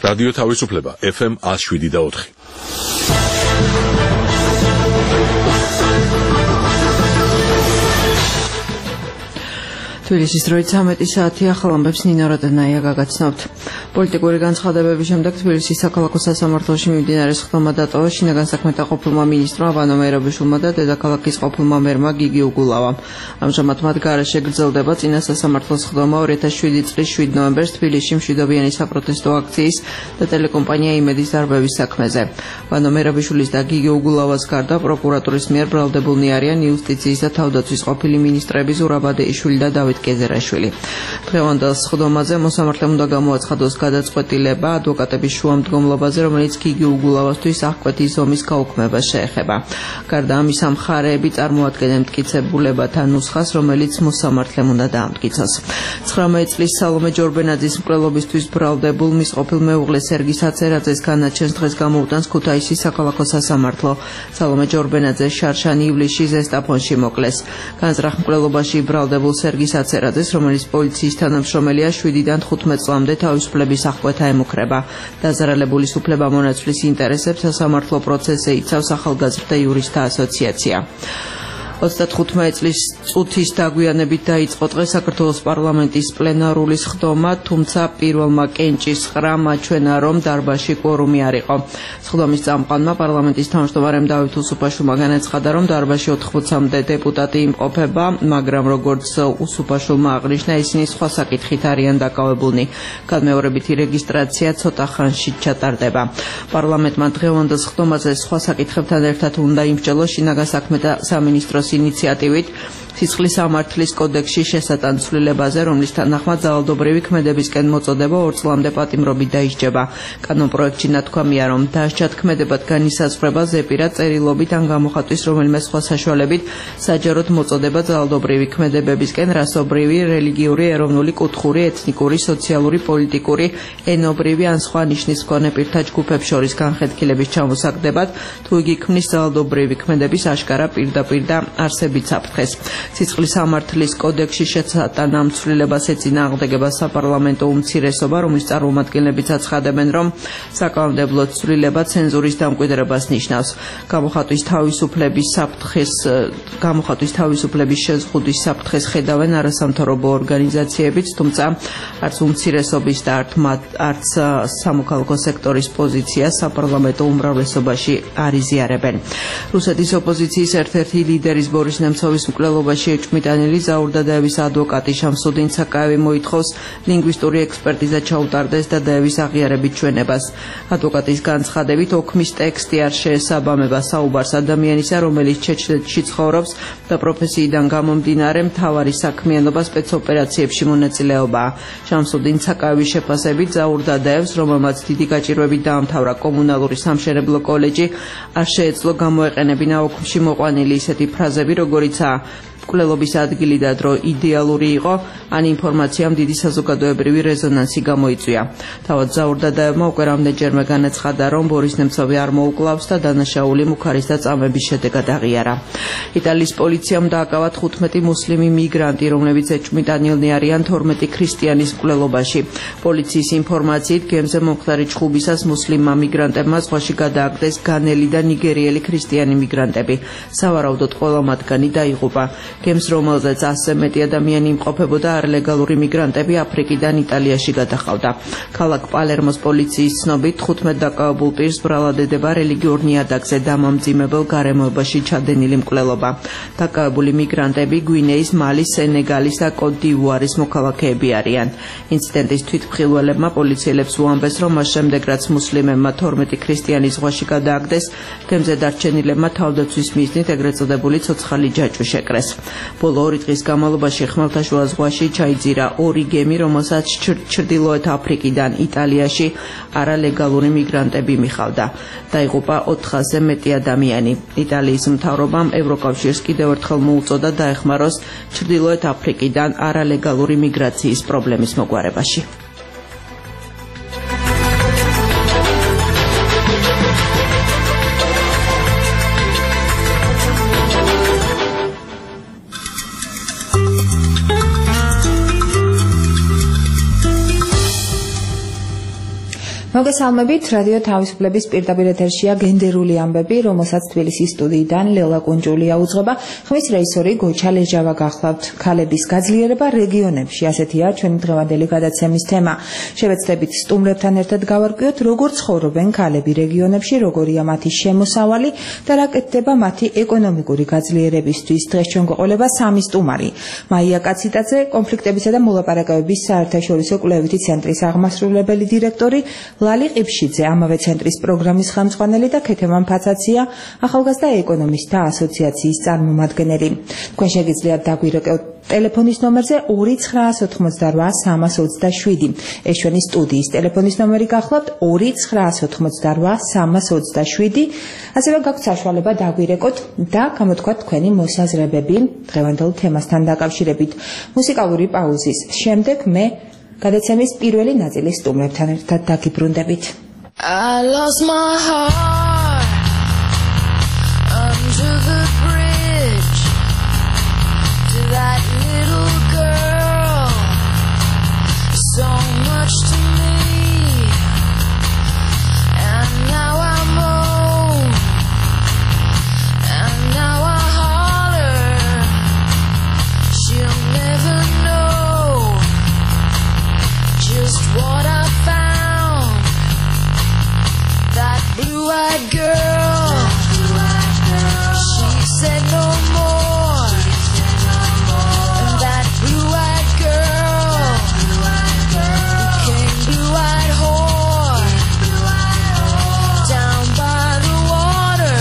რადიო თავისუფლება FM 107.4. თბილისის დროით 13 საათი ახალ ამბებს ნინო როდენაია გაგაცნობთ. პოლიტიკური განცხადებების შემდეგ თბილისის საქალაქო სასამართლოში მიმდინარე სხდომა დატოვა შინაგან საქმეთა ყოფილმა მინისტრმა ვანო მერაბიშვილმა და დედაქალაქის ყოფილმა მერმა გიგი უგულავამ. ამჟამად მათ გარეშე გრძელდება წინა სასამართლოს სხდომა 2007 წლის 7 ნოემბერს თბილისში მშვიდობიანი საპროტესტო აქციის და ტელეკომპანია იმედის დარბევის საქმეზე. ვანო მერაბიშვილის და გიგი უგულავას გარდა პროკურატურის მიერ ბრალდებულნი არიან იუსტიციის და თავდაცვის ყოფილი მინისტრები ზურაბ იშვილი და დავით კეზერაშვილი. დღევანდელ სხდომაზე მოსამართლემ უნდა გამოაცხადოს გადაწყვეტილება ადვოკატების შუამდგომლობაზე, რომელიც გიგი უგულავასთვის აღკვეთის ზომის გაუქმებას შეეხება. გარდა ამისა, მხარეები წარმოადგენენ მტკიცებულებათა ნუსხას, რომელიც მოსამართლემ უნდა დაამტკიცოს. 19 წლის სალომე ჯორბენაძის მკვლელობისთვის ბრალდებულ მის ყოფილ მეუღლე სერგი საცერაძეს განაჩენს დღეს გამოუტანს ქუთაისის საქალაქო სასამართლო. სალომე ჯორბენაძე შარშან ივლისში ზესტაფონში მოკლეს. განზრახ მკვლელობაში ბრალდებულ სერგი საცერაძეს, რომელიც პოლიციის თანამშრომელია, 7-დან 15 წლამდე თავისუფლების აღკვეთა ემუქრება. დაზარალებულის უფლებამონაცვლის ინტერესებს სასამართლო პროცესზე იცავს ახალგაზრდა იურისტთა ასოციაცია. 35 წლის წუთის დაგვიანებით დაიწყო დღეს საქართველოს პარლამენტის პლენარული სხდომა, თუმცა პირველმა კენჭის ყრა მაჩვენა, რომ დარბაზში კვორუმი არ იყო. სხდომის წამყვანმა პარლამენტის თავმჯდომარემ დავით უსუფაშვილმა განაცხადა, რომ დარბაზში 80-მდე დეპუტატი იმყოფება, მაგრამ როგორც უსუფაშვილმა აღნიშნა, ისინი სხვა საკითხით არიან დაკავებულნი. განმეორებითი რეგისტრაცია ცოტა ხანში ჩატარდება. პარლამენტმა დღევანდელ სხდომაზე სხვა საკითხებთან ერთად უნდა იმსჯელოს შინაგან საქმეთა სამინისტროს ინიციატივით სიცხლის სამართლის კოდექსში შესატან ცვლილებაზე, რომლის თანახმად ძალადობრივი ქმედებისკენ მოწოდება 2 წლამდე პატიმრობით დაისჯება. კანონპროექტში ნათქვამია, რომ დასჯა ქმედებად განისაზღვრება ზეპირა წერილობით ან გამოხატვის რომელიმე სხვა საშუალებით საჯაროდ მოწოდება ძალადობრივი ქმედებებისკენ რასობრივი, რელიგიური, ეროვნული, კუთხური, ეთნიკური, სოციალური, პოლიტიკური, ენობრივი ან სხვა ნიშნის მქონე პირთა ჯგუფებს შორის განხეთქილების ჩამოსაგდებად, თუ იგი ქმნის ძალადობრივი ქმედების აშკარა პირდაპირ და არსებით საფრთხეს. სიცხლის სამართლის კოდექსში შესატან ამ ცვლილებას ეწინააღმდეგება საპარლამენტო უმცირესობა, რომლის წარმომადგენლებიც აცხადებენ, რომ საკანონმდებლო ცვლილება ცენზურის დამკვიდრებას ნიშნავს. გამოხატვის თავისუფლების შეზღუდვის საფრთხეს ხედავენ არასამთავრობო ორგანიზაციებიც, თუმცა არც უმცირესობის და არც სამოქალაქო სექტორის პოზიცია საპარლამენტო უმრავლესობაში არ იზიარებენ. რუსეთის ოპოზიციის ერთ-ერთი ლიდერის ბორის ნემცოვის მკვლელობაში ეჭვმიტანილი ზაურ დადაევის ადვოკატი შამსუდინ საკაევი მოითხოვს ლინგვისტური ექსპერტიზა ჩაუტარდეს დადაევის აღიარებით ჩვენებას. ადვოკატის განცხადებით, ოქმის ტექსტი არ შეესაბამება საუბარს ადამიანისა, რომელიც ჩეჩნეთში ცხოვრობს და პროფესიიდან გამომდინარე მთავარი საქმიანობა სპეცოპერაციებში მონაწილეობაა. შამსუდინ საკაევის შეფასებით ზაურ დადაევს, რომელმაც დიდი გაჭირვებით დაამთავრა კომუნალური სამშენებლო კოლეჯი, არ შეეძლო გამოეყენებინა ოქმში მოყვანილი ისეთი ფრაზები, როგორიცაა მკვლელობის ადგილი და დრო იდეალური იყო, ან ინფორმაციამ დიდი საზოგადოებრივი რეზონანსი გამოიწვია. თავად ზაურ დადაევმა უკვე რამდენჯერმე განაცხადა, რომ ბორის ნემცოვი არ მოუკლავს და დანაშაული მუქარის და წამების შედეგად აღიარა. იტალიის პოლიციამ დააკავა 15 მუსლიმი მიგრანტი, რომლებიც ეჭვმიტანილნი არიან 12 ქრისტიანის მკვლელობაში. პოლიციის ინფორმაციით, გემზე მომხდარი ჩხუბისას მუსლიმმა მიგრანტებმა ზღვაში გადააგდეს განელი და ნიგერიელი ქრისტიანი მიგრანტები. სავარაუდოდ ყველა მათგანი დაიღუპა. გემს, რომელზეც 100-ზე მეტი ადამიანი იმყოფებოდა, არლეგალური მიგრანტები აფრიკიდან იტალიაში გადაჰყავდა. ქალაქ პალერმოს პოლიციის ცნობით 15 დაკავებულ პირს ბრალადედება რელიგიურ ნიადაგზე დამამძიმებელ გარემოებაში ჩადენილი მკვლელობა. დაკავებული მიგრანტები გვინეის, მალის, სენეგალის და კოტ-დივუარის მოქალაქეები არიან. ინციდენტის თვითმხილველებმა პოლიციელებს უამბეს, რომ მას შემდეგ, რაც მუსლიმებმა 12 ქრისტიანი ზღვაში გადააგდეს, გემზე დარჩენილებმა თავდაცვის მიზნით ეგრეთ წოდებული ცოცხალი ჯაჭვი შეკრეს. ბოლო 2 დღის განმავლობაში ხმელთაშუა ზღვაში ჩაიძირა 2 გემი, რომელსაც ჩრდილოეთ აფრიკიდან იტალიაში არალეგალური მიგრანტები მიხავდა. დაიღუპა 400-ზე მეტი ადამიანი. იტალიის მთავრობამ ევროკავშირს კიდევ ერთხელ მოუწოდა დაეხმაროს ჩრდილოეთ აფრიკიდან არალეგალური მიგრაციის პრობლემის მოგვარებაში. მოგესალმებით, რადიო თავისუფლების პირდაპირ ეთერშია გენდერული ამბები, რომელსაც თბილისის სტუდიიდან ლელა კუნჭულია უძღვება. ხმის რეჟისორი გოჩა ლეჟავა გახლავთ. ქალების გაძლიერება რეგიონებში, ასეთია ჩვენი დღევანდელი გადაცემის თემა. შევეცდებით სტუმრებთან ერთად გავარკვიოთ, როგორ ცხოვრობენ ქალები რეგიონებში, როგორია მათი შემოსავალი და რა კეთდება მათი ეკონომიკური გაძლიერებისთვის. დღეს ჩვენ გვეყოლება სამი სტუმარი. მაია კაციტაძე, კონფლიქტებისა და მოლაპარაკებების საერთაშორისო კვლევითი ცენტრის აღმასრულებელი დირექტორი, ლალი ყიფშიძე, ამავე ცენტრის პროგრამის ხელმძღვანელი და ქეთემან ფაცაცია, ახალგაზრდა ეკონომისტთა ასოციაციის წარმომადგენელი. თქვენ შეგიძლიათ დაგვირეკოთ ტელეფონის ნომერზე 2988 327. ეს ჩვენი სტუდიის ტელეფონის ნომერი გახლავთ 2988 327. ასევე გაქვთ საშუალება დაგვირეკოთ და გამოთქვათ თქვენი მოსაზრებები დღევანდელ თემასთან დაკავშირებით. მუსიკალური პაუზის შემდეგ მე გადაცემის პირველი ნაწილის სტუმრებთან ერთად დაგიბრუნდებით. I lost my heart under the bridge to that little girl, so much to me, and now I'm home, and now I holler, she'll never know just what I found. That blue-eyed girl, she said no more. And that blue-eyed girl became blue-eyed whore down by the water.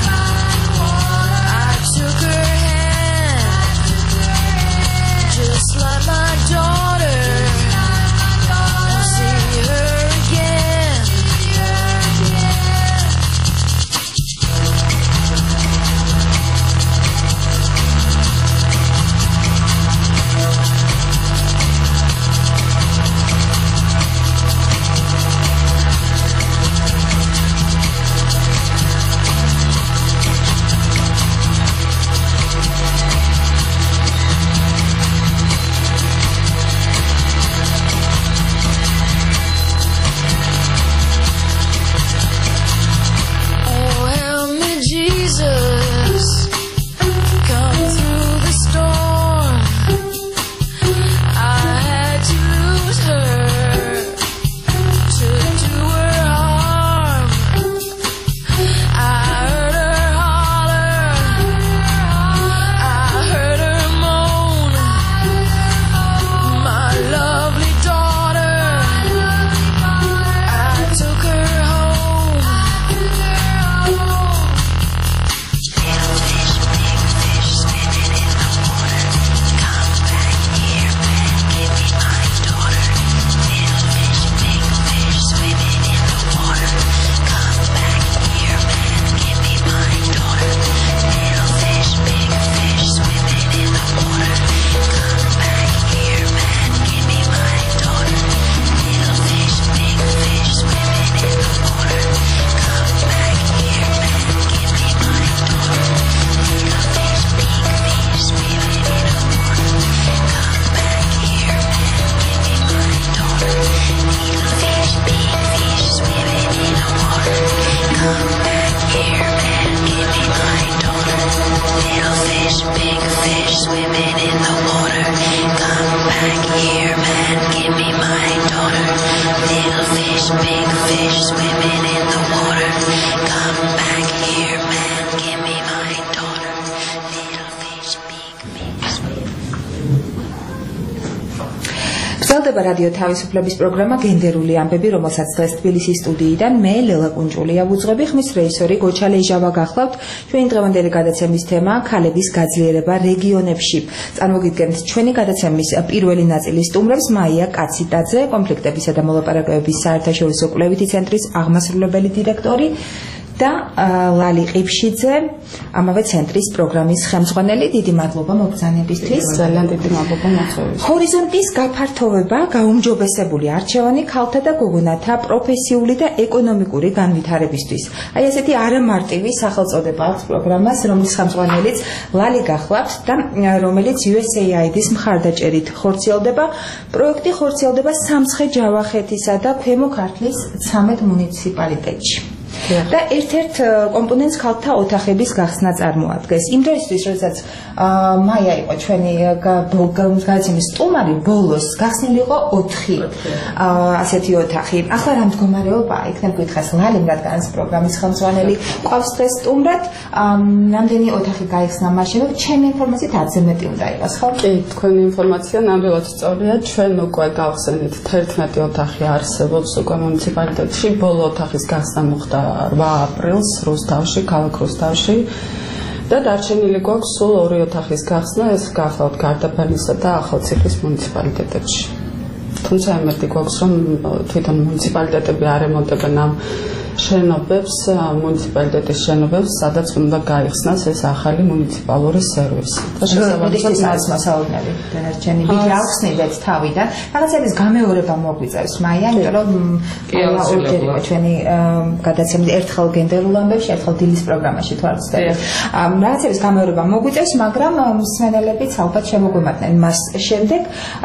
I took her hand just like my daughter. I'll see her again. Oh, help me, Jesus, come through the storm. I had to lose her to do her harm. I heard her holler, I heard her moan. My lovely daughter, I took her home. Swimming in the water, come back here, man, give me my daughter. Little fish, big fish, swimming in the water, come back here, man, give me my daughter. Little fish, big fish, swimming. გრძელდება რადიო თავისუფლების პროგრამა გენდერული ამბები, რომელსაც დღეს თბილისის სტუდიიდან მე ლელა კუნჭულია ვუძღვები. ხმის რეჟისორი გოჩა ლეჟავა გახლავთ. ჩვენი დღევანდელი გადაცემის თემა ქალების გაძლიერება რეგიონებში. წარმოგიდგენთ ჩვენი გადაცემის პირველი ნაწილის სტუმრებს მაია კაციტაძე, კონფლიქტებისა და მოლაპარაკებების საერთაშორისო კვლევითი ცენტრის აღმასრულებელი დირექტორი და ლალი ყიფშიძე, ამავე ცენტრის პროგრამის ხელმძღვანელი. დიდი მადლობა მოგზაურობისთვის. ძალიან დიდი მადლობა მოწვევისთვის. ჰორიზონტის გაფართოვება, გაუმჯობესებული არჩევანი ქალთა და გოგონათა პროფესიული და ეკონომიკური განვითარებისთვის. აი ესეთი არამარტივი სახელწოდება აქვს პროგრამას, რომლის ხელმძღვანელიც ლალი გახლავთ და რომელიც USAID-ის მხარდაჭერით ხორციელდება. პროექტი ხორციელდება სამცხე-ჯავახეთისა და ქვემო ქართლის 13 მუნიციპალიტეტში. და ერთ-ერთ კომპონენტს ქალთა ოთახების გახსნა წარმოადგენს. იმ დროისთვის, როდესაც მაია იყო ჩვენი გადაცემის სტუმარი, ბოლოს გახსნილი იყო 4 ასეთი ოთახი. ახლა რა მდგომარეობაა? იქნებ გითხრას ლალიმ, რადგან პროგრამის ხელმძღვანელი ყავს დღეს სტუმრად, რამდენი ოთახი გაიხსნა მაშინ, რომ ჩემი ინფორმაციით 10-ზე მეტი უნდა იყოს, ხო? კი, თქვენი ინფორმაცია ნამდვილად სწორია. ჩვენ უკვე გავხსენით 11 ოთახი არსებობს უკვე მუნიციპალიტეტში. ბოლო ოთახის გახსნა მოხდა 8 აპრილს რუსთავში, ქალაქ რუსთავში და დარჩენილი გვაქვს სულ 2 ოთახის გახსნა, ეს გახლავთ გარდაბანისა და ახალციხის მუნიციპალიტეტებში. თუმცა იმედი გვაქვს, რომ თვითონ მუნიციპალიტეტები არ ემონტებენ ამ შენობებს, მუნიციპალიტეტის შენობებს, სადაც უნდა გაიხსნას ეს ახალი მუნიციპალური სერვისი. და შესაბამისად მასალები დანარჩენი ბიჭი ავხსნიდეთ თავიდან. რაღაცების გამეორება მოგვიწევს მაია, იმიტომ რომ ორჯერ იყო ჩვენი გადაცემა ერთხელ გენდერულ ამბებში, ერთხელ დილის პროგრამაში თუ არ ვცდები. რაღაცების გამეორება მოგვიწევს, მაგრამ მსმენელებიც ალბათ შემოგვიმართნენ მას შემდეგ.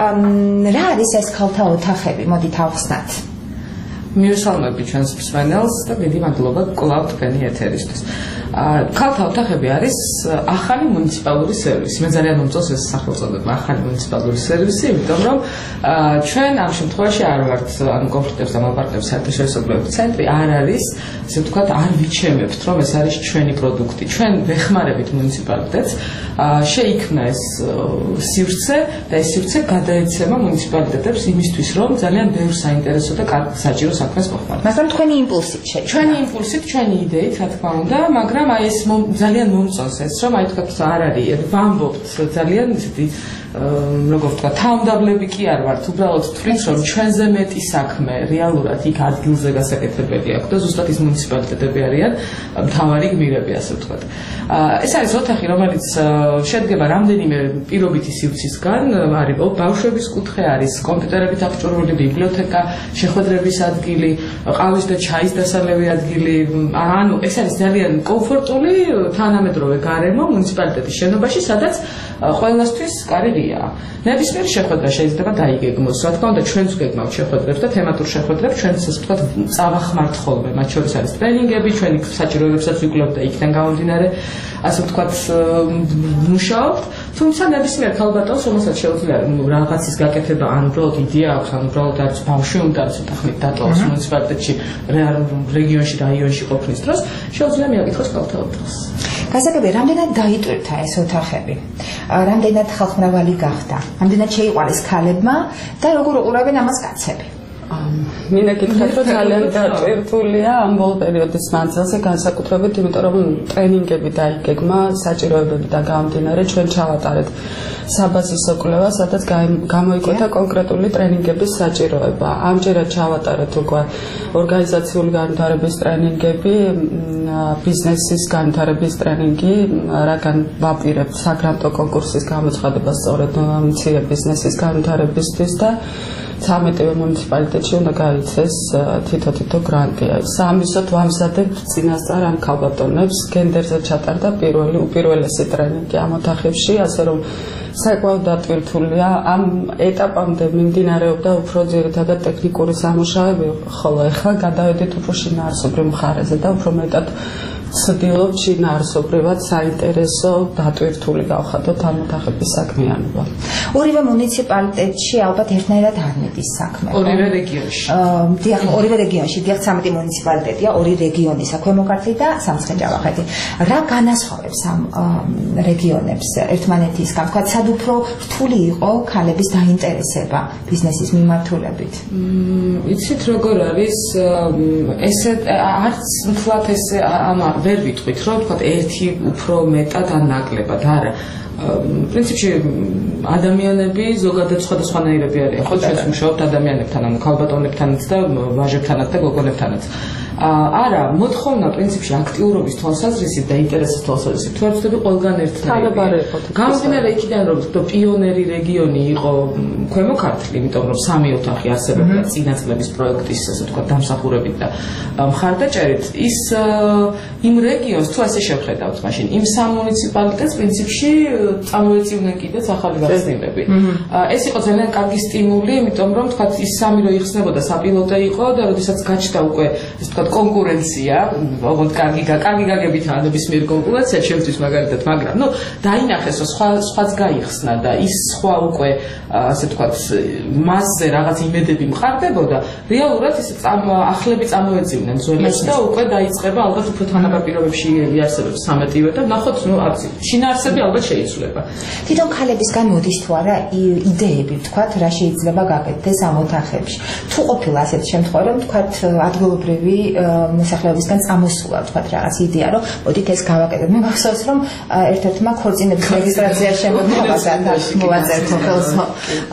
რა არის ეს ქალთა ოთახები? მოდით ავხსნათ. მივესალმები ჩვენს მსმენელს და დიდი მადლობა კვლავ თქვენი ეთერისთვის. ქალთა ოთახები არის ახალი მუნიციპალური სერვისი. მე ძალიან მომწონს ეს სახელწოდება, ახალი მუნიციპალური სერვისი, იმიტომ რომ ჩვენ ამ შემთხვევაში არ ვართ, ანუ კონფლიქტებს და მოპარტნიორებს საერთაშორისო ცენტრი არ არის, ასე ვთქვათ, არ ვიჩემებთ, რომ ეს არის ჩვენი პროდუქტი. ჩვენ ვეხმარებით მუნიციპალიტეტს, შეიქმნა ეს სივრცე და ეს სივრცე გადაეცემა მუნიციპალიტეტებს იმისთვის, რომ ძალიან ბევრ საინტერესო და კარგ საჭირო საქმეს მოხმარდეს. მაგრამ თქვენი იმპულსით შეიქმნა. ჩვენი იმპულსით, ჩვენი იდეით, რა თქმა უნდა, მაგრამ აი ეს ძალიან მომწონს ეს, რომ აი თქვა არ არის, ვამბობთ ძალიან ისეთი როგორ ვთქვა, თავმდაბლები კი არ ვართ, უბრალოდ თვლით, რომ ჩვენზე მეტი საქმე რეალურად იქ ადგილზე გასაკეთებელი აქვს და ზუსტად ის მუნიციპალიტეტები არიან მთავარი გმირები, ასე ვთქვათ. ეს არის ოთახი, რომელიც შედგება რამდენიმე პირობითი სივრცისგან, არის ბავშვების კუთხე, არის კომპიუტერებით აღჭურვილი ბიბლიოთეკა, შეხვედრების ადგილი, ყავის და ჩაის დასალევი ადგილი, ანუ ეს არის ძალიან კომფორტული თანამედროვე გარემო მუნიციპალიტეტის შენობაში, სადაც ყველასთვის კარგი ნებისმიერი შეხვედრა შეიძლება დაიგეგმოს. რა თქმა უნდა, ჩვენც გეგმავთ შეხვედრებს და თემატურ შეხვედრებს, ჩვენც ასე ვთქვათ, წავახმართ ხოლმე. მათ შორის არის ტრენინგები, ჩვენი საჭიროებებსაც ვიკვლევთ და იქიდან გამომდინარე, ასე ვთქვათ, მუშაობთ. თუმცა ნებისმიერ ქალბატონს, რომელსაც შეუძლია რაღაცის გაკეთება, ან უბრალოდ იდეა აქვს, ან უბრალოდ არის ბავშვი უნდა ცოტა ხნით დატოვოს მუნიციპალიტეტში, რეგიონში, რაიონში ყოფნის დროს, შეუძლია მიაკითხოს ქალთა ოთახს. გასაგებია, რამდენად გაიტვირთა ეს ოთახები? რამდენად ხალხმრავალი გახდა? რამდენად შეიყვანეს ქალებმა და როგორ უყურებენ ამას კაცები? მინდა გითხრათ, რომ ძალიან დატვირთულია ამ ბოლო პერიოდის მანძილზე, განსაკუთრებით იმიტომ, რომ ტრენინგები დაიგეგმა, საჭიროებები და გამომდინარე ჩვენ ჩავატარეთ საბაზისო კვლევა, სადაც გამოიკვეთა კონკრეტული ტრენინგების საჭიროება. ამჯერად ჩავატარეთ უკვე ორგანიზაციული განვითარების ტრენინგები, ბიზნესის განვითარების ტრენინგი, რადგან ვაპირებთ საგრანტო კონკურსის გამოცხადება სწორედ მცირე ბიზნესის განვითარებისთვის და 13 მუნიციპალიტეტში უნდა გაიცეს თითო გრანტი. სამისოთ ვამზადებთ წინასწარ ამ ქალბატონებს, გენდერზე ჩატარდა უპირველესი ტრენინგი ამ ოთახებში, ასე რომ საკმაოდ დატვირთულია. ამ ეტაპამდე მიმდინარეობდა უფრო ძირითადად ტექნიკური სამუშაოები, ხოლო ახლა გადავედით უფრო შინაარსობრივ მხარეზე და უფრო მეტად ვცდილობ შინაარსობრივად საინტერესო დატვირთული გავხადოთ ამ ოთახების საქმიანობა. ორივე მუნიციპალიტეტში ალბათ ერთნაირად არ მიდის საქმე. ორივე რეგიონში. დიახ, ორივე რეგიონში, დიახ, 13 მუნიციპალიტეტია, ორი რეგიონისა, ქვემო ქართლი და სამცხე-ჯავახეთი. რა განასხვავებს ამ რეგიონებს ერთმანეთისგან? თქვა, სად უფრო რთული იყო ქალების დაინტერესება ბიზნესის მიმართულებით? იცით როგორ არის, ესე არც მთლად ესე ვერ ვიტყვით, რომ თქვა ერთი უფრო მეტად ან ნაკლებად, არა. პრინციპში ადამიანები ზოგადად სხვადასხვანაირები არიან, ხო, ჩვენ ვმუშაობთ ადამიანებთან, ანუ ქალბატონებთანაც და ვაჟებთანაც და გოგონებთანაც. არა, მოთხოვნა პრინციპში აქტიურობის თვალსაზრისით და ინტერესის თვალსაზრისით თუ არ ვწდები ყველგან ერთნაირია. გამომდინარე იქიდან რომ პიონერი რეგიონი იყო ქვემო ქართლი, იმიტომ რომ 3 ოთახი არსებობდა წინა წლების პროექტის, ასე ვთქვათ, დამსახურებით და მხარდაჭერით, ის იმ რეგიონს თუ ასე შევხედავთ, მაშინ იმ სამ მუნიციპალიტეტს პრინციპში წამოეწივნენ კიდეც ახალი გახსნილები. ეს იყო ძალიან კარგი სტიმული, იმიტომ რომ თქვათ ის სამი რო იხსნებოდა საპილოტო იყო და როდესაც გაჩნდა უკვე ეს თქვათ კონკურენცია, ოღონდ კარგი გაგებითა ნებისმიერ კონკურენცია შევთვის მაგალითად, მაგრამ ნუ დაინახეს რომ სხვაც გაიხსნა და ის სხვა უკვე ასე ვთქვათ მასზე რაღაც იმედები მყარდებოდა, რეალურად ის ახლები წამოეწივნენ ძველებს და უკვე დაიწყება ალბათ უფრო თანაბარ პირობებში იარსებებს სამეტივე და ნახოთ, ნუ შინაარსები ალბათ შეიცვლება. თვითონ ქალებისგან მოდის თუ არა იდეები, ვთქვათ, რა შეიძლება გაკეთდეს ამ ოთახებში. თუ ყოფილა ასეთი შემთხვევა, რომ ვთქვათ ადგილობრივი მოსახლეობისგან წამოსულა, ვთქვათ, რაღაც იდეა, რომ მოდით ეს გავაკეთოთ. მე მახსოვს, რომ ერთ-ერთმა ქორწინების რეგისტრაცია შემოთავაზა და მოვაწერთ ხელსო.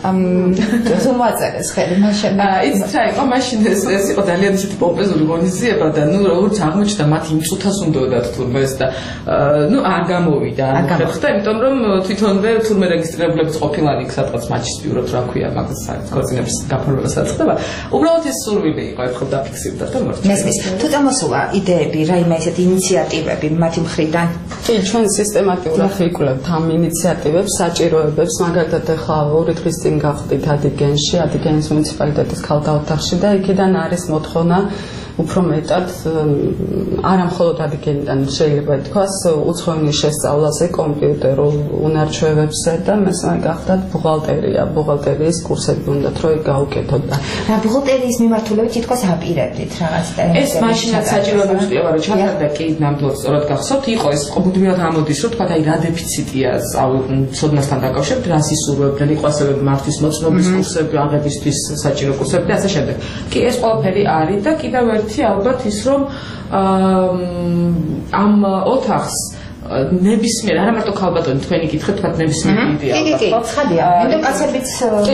თუ მოაწერეს ხელი, მაშინ იცით რა იყო, მაშინ ეს იყო ძალიან ისეთი პომპეზური ღონისძიება და ნუ როგორც აღმოჩნდა მათ იმ წუთას უნდათ თურმე ეს და ნუ არ გამოვიდა. ხერხდა, იმიტომ რომ თვითონვე თურმე რეგისტრირებულებს ყოფილან იქ სადღაც მატჩის ბიუროთ რა ქვია, მაგას ქორწინების გაფორმება საწყდება. უბრალოდ ეს სურვილი იყო, ერთხელ დაფიქსირდა და მორჩა. მესმის, თუ წამოსულა იდეები, რაიმე ესეთი ინიციატივები მათი მხრიდან? კი, ჩვენ სისტემატურად ვიკვლევთ ამ ინიციატივებს, საჭიროებებს, მაგალითად ახლა 2 დღის წინ გავხდით ადიგენში, ადიგენის მუნიციპალიტეტის ქალთა ოთახში და იქიდან არის მოთხოვნა უფრო მეტად არა მხოლოდ ადიგენიდან შეიძლება ითქვას უცხოენის შესწავლაზე, კომპიუტერულ უნარჩვევებზე და მესამე გახდათ ბუღალტერიის კურსები უნდათ რომ გაუკეთოთ და რა ბუღალტერიის მიმართულებით თითქოს აპირებდით რაღაც და ეს მაშინაც საჭიროებებს კვლევა რომ ჩატარდა კი ნამდვილად სწორად გახსოვთ იყო ეს მუდმივად ამოდის რომ თქვა აი რა დეფიციტია ცოდნასთან დაკავშირებით რა სისურვებდნენ იყო ასევე მართვის მოწმობის კურსები აღებისთვის საჭირო კურსები და ასე შემდეგ კი ეს ყველაფერი არის და კიდევ ერთი ალბათ ის რომ ამ ოთახს ნებისმიერ არა მარტო ქალბატონი თქვენი კითხეთ თქვა ნებისმიერ იდეა კი ცხადია იმიტომ კაცებიც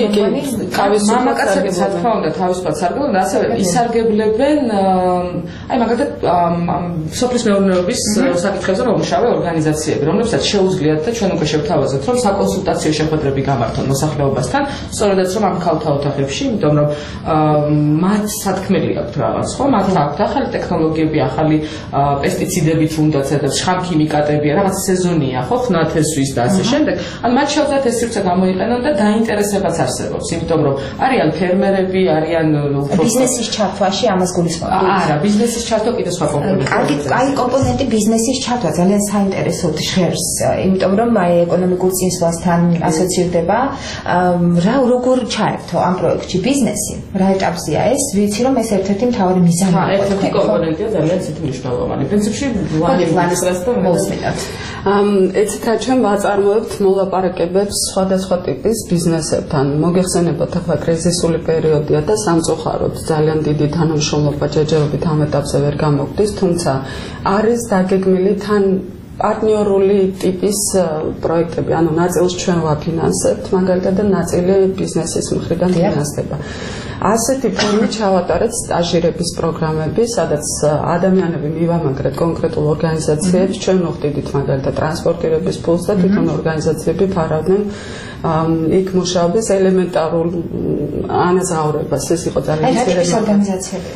მამაკაცებიც რა თქმა უნდა თავისუფლად სარგებლობენ ასევე ისარგებლებენ აი მაგალითად სოფლის მეურნეობის საკითხებზე მომუშავე ორგანიზაციები რომლებსაც შეუძლიათ და ჩვენ უკვე შევთავაზეთ რომ საკონსულტაციო შეხვედრები გამართონ მოსახლეობასთან სწორედაც რომ ამ ქალთა ოთახებში იმიტომ რომ მათ სათქმელი აქვთ რაღაც ხო მათ აქვთ ახალი ტექნოლოგიები ახალი პესტიციდები თუნდაც და შხამქიმიკატები რაღაც სეზონია ხო ხნათესვის და ასე შემდეგ ან მათ შეუძლიათ ეს სივრცე გამოიყენონ და დაინტერესებაც არსებობს იმიტომ რომ არიან ფერმერები არიან უფრო ბიზნესის ჩართვაში ამას გულისხმობთ არა ბიზნესის ჩართვა კიდე სხვა კომპონენტი კაი კომპონენტი ბიზნესის ჩართვა ძალიან საინტერესო ჟღერს იმიტომ რომ აი ეკონომიკურ წინსვლასთან ასოცირდება რა როგორ ჩაერთო ამ პროექტში ბიზნესი რა ეტაპზეა ეს ვიცი რომ ეს ერთ-ერთი მთავარი მიზანი იყო ერთ-ერთი კომპონენტია ძალიან ისეთი მნიშვნელოვანი პრინციპში მოусმინოთ ეცეთ რა ჩვენ ვაწარმოებთ მოლაპარაკებებს სხვადასხვა ტიპის ბიზნესებთან მოგეხსენებათ ახლა კრიზისული პერიოდია და სამწუხაროდ ძალიან დიდი თანამშრომლობა ჯერჯერობით ამ ეტაპზე ვერ გამოგვდის თუმცა არის დაგეგმილი თან პარტნიორული ტიპის პროექტები, ანუ ნაწილს ჩვენ ვაფინანსებთ, მაგალითად და ნაწილი ბიზნესის მხრიდან ფინანსდება. ასეთი ფორმით ჩავატარეთ სტაჟირების პროგრამები, სადაც ადამიანები მივამაგრეთ კონკრეტულ ორგანიზაციებს, ჩვენ მოხდიდით მაგალითად ტრანსპორტირების ფულს და თვითონ ორგანიზაციები ფარავდნენ იქ მუშაობის ელემენტარულ ანაზღაურებას. ეს იყო ძალიან ეს ორგანიზაციები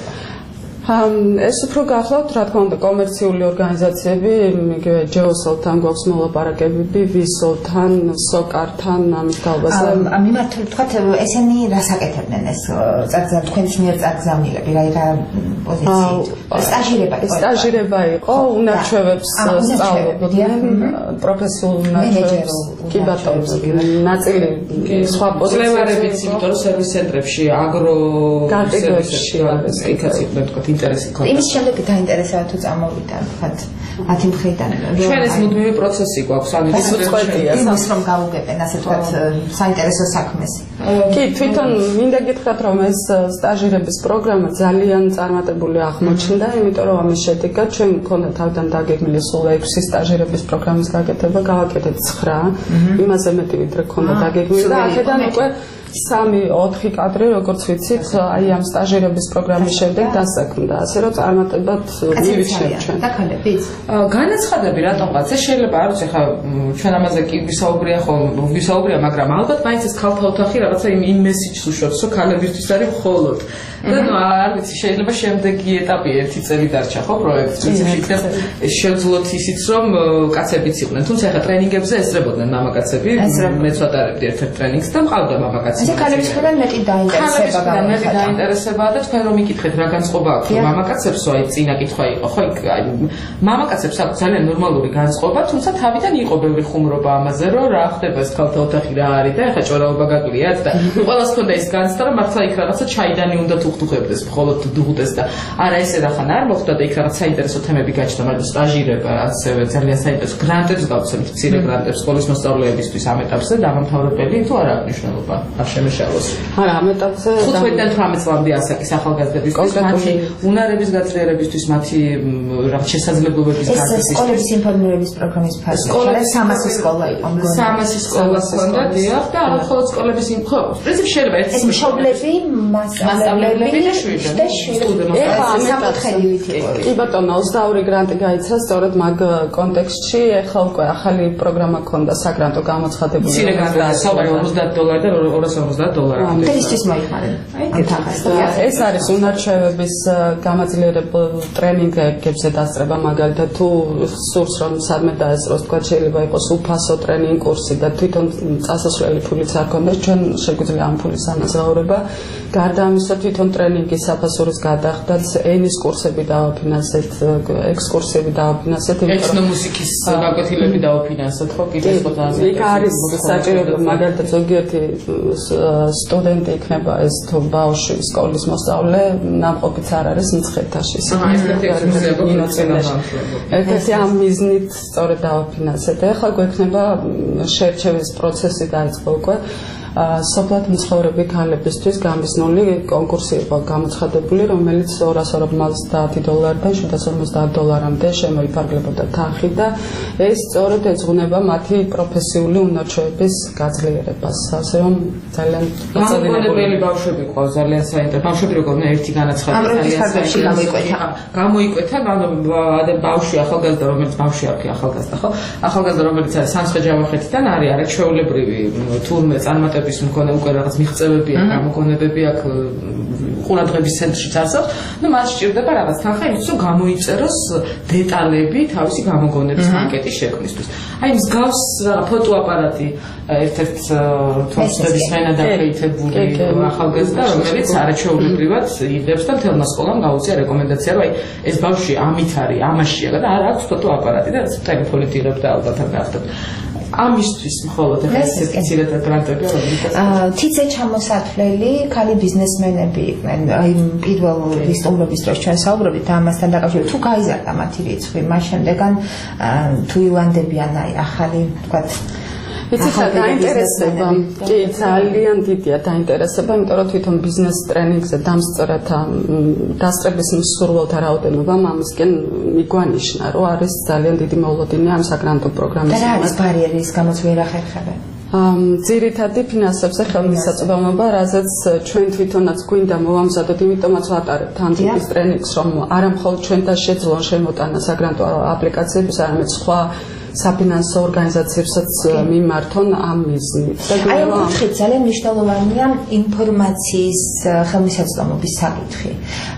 ეს უფრო გახლავთ, რა თქმა უნდა, კომერციული ორგანიზაციები, იგივე ჯეოსელთან გვაქვს მოლაპარაკებები, ვისოლთან, სოკართან, ამის თავაზე. მიმართული თქვათ, ესენი რას აკეთებდნენ ეს თქვენს მიერ წაგზავნილები, რა პოზიციით? სტაჟირება იყო, უნარჩვევებს სწავლობდნენ, პროფესიულ უნარჩვევებს, კი ბატონო, ნაწილი სხვა პოზიციებიც, იმიტომ რომ სერვის ცენტრებში, აგრო კატეგორიაში არის, იქაც იყვნენ თქვათ ინტერესი ქონდა. იმის შემდეგ დაინტერესება თუ წამოვიდა, თქვათ, მათი მხრიდან. ჩვენ ეს მუდმივი პროცესი გვაქვს, ანუ იმის რომ გავუგებენ, ასე თქვათ, საინტერესო საქმეს. კი, თვითონ მინდა გითხრათ, რომ ეს სტაჟირების პროგრამა ძალიან წარმატებული აღმოჩნდა, იმიტომ რომ ამის შედეგად ჩვენ მქონდა თავიდან დაგეგმილი სულ 6 სტაჟირების პროგრამის გაკეთება, გავაკეთეთ 9, იმაზე მეტი ვიდრე ქონდა დაგეგმილი და აქედან უკვე 3-4 კადრი, როგორც ვიცით, აი ამ სტაჟირების პროგრამის შემდეგ დასაქმდა, ასე რომ წარმატებად მივიჩნევთ ჩვენ. და ქალებიც. განაცხადები რატომღაც შეიძლება არ ვიცი ხა ჩვენ ამაზე კი ვისაუბრია, მაგრამ ალბათ მაინც ეს ქალთა ოთახი რაღაცა იმ მესიჯს უშვებს, რომ ქალებისთვის არის მხოლოდ. და ნუ არ ვიცი, შეიძლება შემდეგი ეტაპი ერთი წელი დარჩა ხო პროექტს, იქნებ შევძლოთ ისიც რომ კაცებიც იყვნენ, თუმცა ხა ტრენინგებზე ესწრებოდნენ მამაკაცები, მეც ვატარებდი ერთ-ერთ ტრენინგს და მყავდა მამაკაცები. ესე ქალების მხრიდან მეტი დაინტერესებაა და თქვენ რომ მიკითხეთ რა განწყობა აქვს მამაკაცებს, აი წინა კითხვა იყო, ხო იქ აი მამაკაცებს აქვს ძალიან ნორმალური განწყობა, თუმცა თავიდან იყო ბევრი ხუმრობა ამაზე, რომ რა ხდება ეს ქალთა ოთახი რა არის და ეხა ჭორაობა გაგვიათ და ყველას ქონდა ის განცდა, რომ მართლა იქ რაღაცა ჩაიდანი უნდა თუხტუხებდეს, მხოლოდ დუღდეს და არა ესე რახან არ მოხდა და იქ რაღაც საინტერესო თემები გაჩნდა, მაგრამ სტაჟირება ასევე ძალიან საინტერესო გრანტებს გავცემთ, მცირე გრანტებს სკოლის მოსწავლეებისთვის ამ ეტაპზე დამამთავრებელი თუ არა აქვს მნიშვნელობა, არ შემეშალოს. არა, ამ ეტაპზე 15-დან 18 წლამდე ასაკის ახალგაზრდებისთვის, მათი უნარების გაწრიერებისთვის, მათი რაღაც შესაძლებლობების გაზრდისთვის. სკოლების ინფორმირების პროგრამის ფაზა. 300 სკოლა იყო მგონი. 300 სკოლა ჰქონდა, დიახ, და არა მხოლოდ სკოლების ხო, პრინციპში შეიძლება ეს მშობლები, მასწავლებლები და სტუდენტები. ეხლა სამოთხელივით იყო. კი ბატონო, 22 გრანტი გაიცა სწორედ მაგ კონტექსტში, ეხლა უკვე ახალი პროგრამა ქონდა საგრანტო გამოცხადებული. მცირე გრანტი $50 და $250. დღისთვის მოიხმარენ. აი თახას. ეს არის უნარჩვევების გამაძლიერებელ ტრენინგებზე დასწრება, მაგალითად თუ სურს რომ სადმე დაესწროს, თქვა შეიძლება იყოს უფასო ტრენინგ კურსი და თვითონ წასასვლელი ფულიც არ ქონდეს, ჩვენ შეგვიძლია ამ ფულის ანაზღაურება. გარდა ამისა, თვითონ ტრენინგის საფასურის გადახდაც, ენის კურსები დავაფინანსეთ, ექსკურსიები დავაფინანსეთ, ეთნომუსიკის გაკვეთილები დავაფინანსეთ, ხო, კიდე სხვა ძალიან. იქ არის საჭიროება, მაგალითად ზოგიერთი სტუდენტი იქნება ეს თუ ბავშვი სკოლის მოსწავლე, ნამყოფიც არ არის მცხეთაში. ერთ-ერთი ამ მიზნით სწორედ დავაფინანსეთ. ეხლა გვექნება შერჩევის პროცესი დაიწყო უკვე. სოფლად მცხოვრები ქალებისთვის გამიზნული კონკურსი იყო გამოცხადებული, რომელიც $250-დან $750-მდე შემოიფარგლებოდა თანხით და ეს სწორედ ეძღვნება მათი პროფესიული უნარჩვევების გაძლიერებას. ასე რომ ძალიან გაწევრებული ბავშვები ყავს, ძალიან საინტერესო. ბავშვები როგორ ერთი განაცხადი გამოიკვეთა, ბავშვი ახალგაზრდა, რომელიც ბავშვი არ ხი ახალგაზრდა, ხო? ახალგაზრდა, რომელიც არის სამცხე-ჯავახეთიდან არის არაჩვეულებრივი თურმე წარმატებული ის მქონე უკვე რაღაც მიღწევები აქვს, გამოგონებები აქვს, ყურადღების ცენტრშიც არსებობს. ნუ მას სჭირდება რაღაც თანხა იმისთვის, რომ გამოიწეროს დეტალები თავისი გამოგონების ანკეტის შექმნისთვის. აი მსგავს ფოტოაპარატი ერთ-ერთ თვალსაჩინო მენადაფეითებული ახალგაზრდა, რომელიც არაჩვეულებრივად იღებს და მთელმა სკოლამ გაუწია რეკომენდაცია, რომ აი ეს ბავშვი ამით არის, ამაშია და არ აქვს ფოტოაპარატი და ტელეფონით იღებდა ალბათ არ გახდათ. ამისთვის მხოლოდ ესეცირეთ გრანტები თიცე ჩამოსათვლელი ქალი ბიზნესმენები იყვნენ. აი პირველ სტუმრობის დროს ჩვენ საუბრობთ ამასთან დაკავშირებით, თუ გაიზარდა მათი რიცხვი, მას შემდეგან თუ ივანდებიან აი ახალი თქვათ იცით რა დაინტერესება? კი, ძალიან დიდია დაინტერესება, იმიტომ რომ თვითონ ბიზნეს ტრენინგზე დამსწრეთა დასწრების მსურველთა რაოდენობამ ამისკენ მიგვანიშნა, რომ არის ძალიან დიდი მოლოდინი ამ საგრანტო პროგრამის. და რა არის ბარიერი, ის გამოც ვერ ახერხებენ? ძირითადი ფინანსებზე ხელმისაწვდომობა, რაზეც ჩვენ თვითონაც გვინდა მოვამზადოთ, იმიტომაც ვატარებთ ამ ტიპის ტრენინგს, რომ არა მხოლოდ ჩვენთან შეძლონ შემოტანა საგრანტო აპლიკაციების, არამედ სხვა საფინანსო ორგანიზაციებსაც მიმართონ ამ მიზნით. აი ამ კუთხით ძალიან მნიშვნელოვანია ინფორმაციის ხელმისაწვდომობის საკითხი.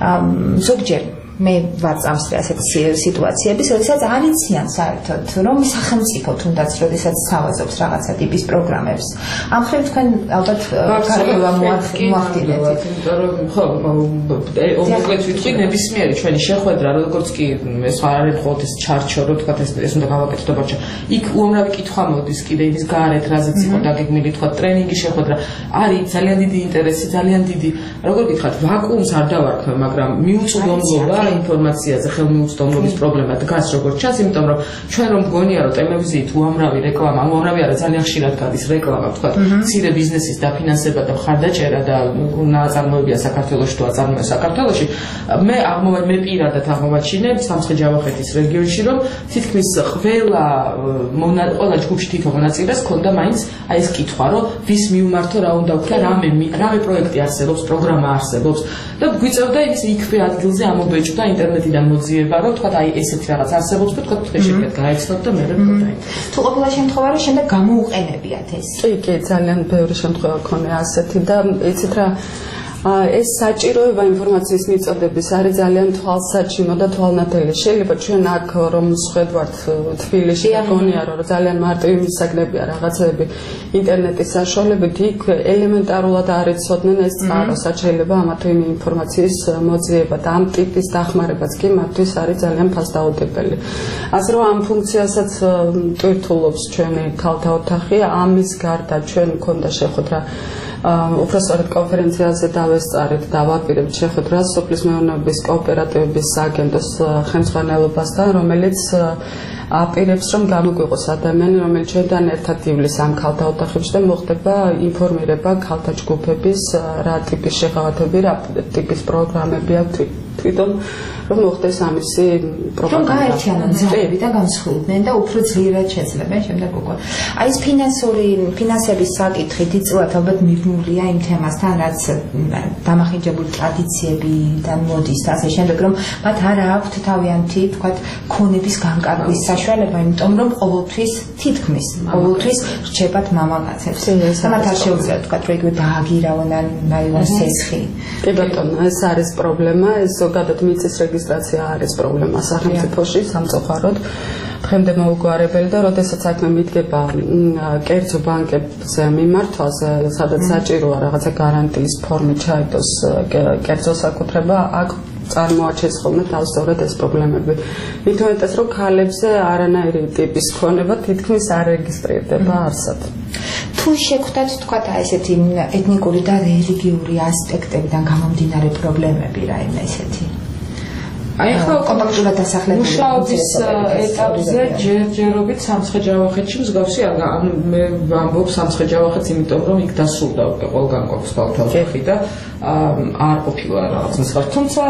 ზოგჯერ მე ვაწამსრე ასეთ სიტუაციების, როდესაც არ იციან საერთოდ, რომ სახელმწიფო თუნდაც როდესაც სთავაზობს რაღაცა ტიპის პროგრამებს. ამ ხრივ თქვენ ალბათ გარკვევა მოახდინეთ. ხო, მოკლედ ვიტყვი, ნებისმიერი ჩვენი შეხვედრა, როგორც კი ეს არ არის მხოლოდ ეს ჩარჩო, რომ თქვა ეს უნდა გავაკეთოთ ბაჭა. იქ უამრავი კითხვა მოდის კიდე იმის გარეთ, რაზეც იყო დაგეგმილი, თქვა ტრენინგი შეხვედრა. არის ძალიან დიდი ინტერესი, ძალიან დიდი, როგორ გითხრათ, ვაკუუმს არ დავარქმევ, მაგრამ მიუწვდომობა ინფორმაციაზე ხელმიუწვდომობის პრობლემა დგას როგორც ჩანს, იმიტომ რომ ჩვენ რომ მგონია რომ ტელევიზიით უამრავი რეკლამა, უამრავი არა ძალიან ხშირად გადის რეკლამა, თქვა, მცირე ბიზნესის დაფინანსება და მხარდაჭერა და ნაწარმოებია საქართველოში თუ აწარმოება საქართველოში, მე პირადად აღმოვაჩინე სამცხე-ჯავახეთის რეგიონში, რომ თითქმის ყველა ჯგუფში თითო მონაწილეს ქონდა მაინც აი ეს კითხვა, რომ ვის მიუმართო რა უნდა ვქნა, რამე პროექტი არსებობს, პროგრამა არსებობს და გვიწევდა ის იქვე ადგილზე ამობეჭდა ინტერნეტიდან მოძიება, რომ თქვა აი ესეთი რაღაც არსებობს და თქვა დღეს შეგვიძლია გაეცნოთ და მე ვქონდა. თუ ყოფილა შემთხვევა რომ შემდეგ გამოუყენებიათ ეს. კი, ძალიან ბევრი შემთხვევა ქონია ასეთი და იცით რა ეს საჭიროება ინფორმაციის მიწოდების არის ძალიან თვალსაჩინო და თვალნათელი. შეიძლება ჩვენ აქ რომ სხვედვართ თბილისში გონია რომ ძალიან მარტივი მისაგნებია რაღაცები ინტერნეტის საშუალებით, იქ ელემენტარულად არ იცოდნენ ეს წყაროსაც შეიძლება ამათი ინფორმაციის მოძიება და ამ ტიპის დახმარებაც კი მათთვის არის ძალიან ფასდაუდებელი. ასე რომ ამ ფუნქციასაც ტვირთულობს ჩვენი ქალთა ოთახი. ამის გარდა ჩვენ მქონდა შეხვედრა უпроსტად კონფერენციაზე დავესწარეთ და ვაპირებთ შეხვედრას სოფლის მეურნეობის კოოპერატივების სააგენტოს ხელმძღვანელობასთან, რომელიც აპირებს რომ გამოგვიყოს ადამიანი, რომელიც ჩვენთან ერთად ივლის ამ ქალთა ოთახებში და მოხდება ინფორმირება ქალთა ჯგუფების რა ტიპის შეღავათები, რა ტიპის პროგრამები აქვს თვითონ რომ მოხდეს ამისი პროგრამა. რომ გაერთიანონ ძალები და განსხვავდნენ და უფროძლიერად შეძლებენ შემდეგ უკვე. აი ეს ფინანსების საკითხი დიდწილად ალბათ მივნულია იმ თემასთან, რაც დამახინჯებული ტრადიციებიდან მოდის და ასე შემდეგ, რომ მათ არ აქვთ თავიანთი, თქვათ, ქონების განკარგვის საშუალება, იმიტომ რომ თითქმის ყოველთვის რჩებათ მამაკაცებს. და მათ არ შეუძლიათ, თქვათ, რომ იგივე დააგირავონ ან მაილას სესხი. კი ბატონო, ეს არის პრობლემა, ეს ზოგადად მიწის რეგისტრაცია არის პრობლემა სახელმწიფოში, სამწუხაროდ. დღემდე მოუგვარებელი და როდესაც საქმე მიდგება კერძო ბანკებზე მიმართვაზე, სადაც საჭიროა რაღაცა გარანტიის ფორმით ჩაიდოს კერძო საკუთრება, აქ წარმოაჩენს ხოლმე თავსწორად ეს პრობლემები. მით უმეტეს რომ ქალებზე არანაირი ტიპის ქონება თითქმის არ რეგისტრირდება არსად. თუ შეგვხვდათ თქვათ ესეთი ეთნიკური და რელიგიური ასპექტებიდან გამომდინარე პრობლემები რაიმე ესეთი. აი ხო კონტაქტურად დასახლებული მუშაობის ეტაპზე ჯერჯერობით სამცხე-ჯავახეთში მსგავსი მე ვამბობ სამცხე-ჯავახეთს, იმიტომ რომ იქ დასრულდა უკვე ყველგან გვაქვს ქალთა ოთახი და არ ყოფილა რაღაც მსგავსი. თუმცა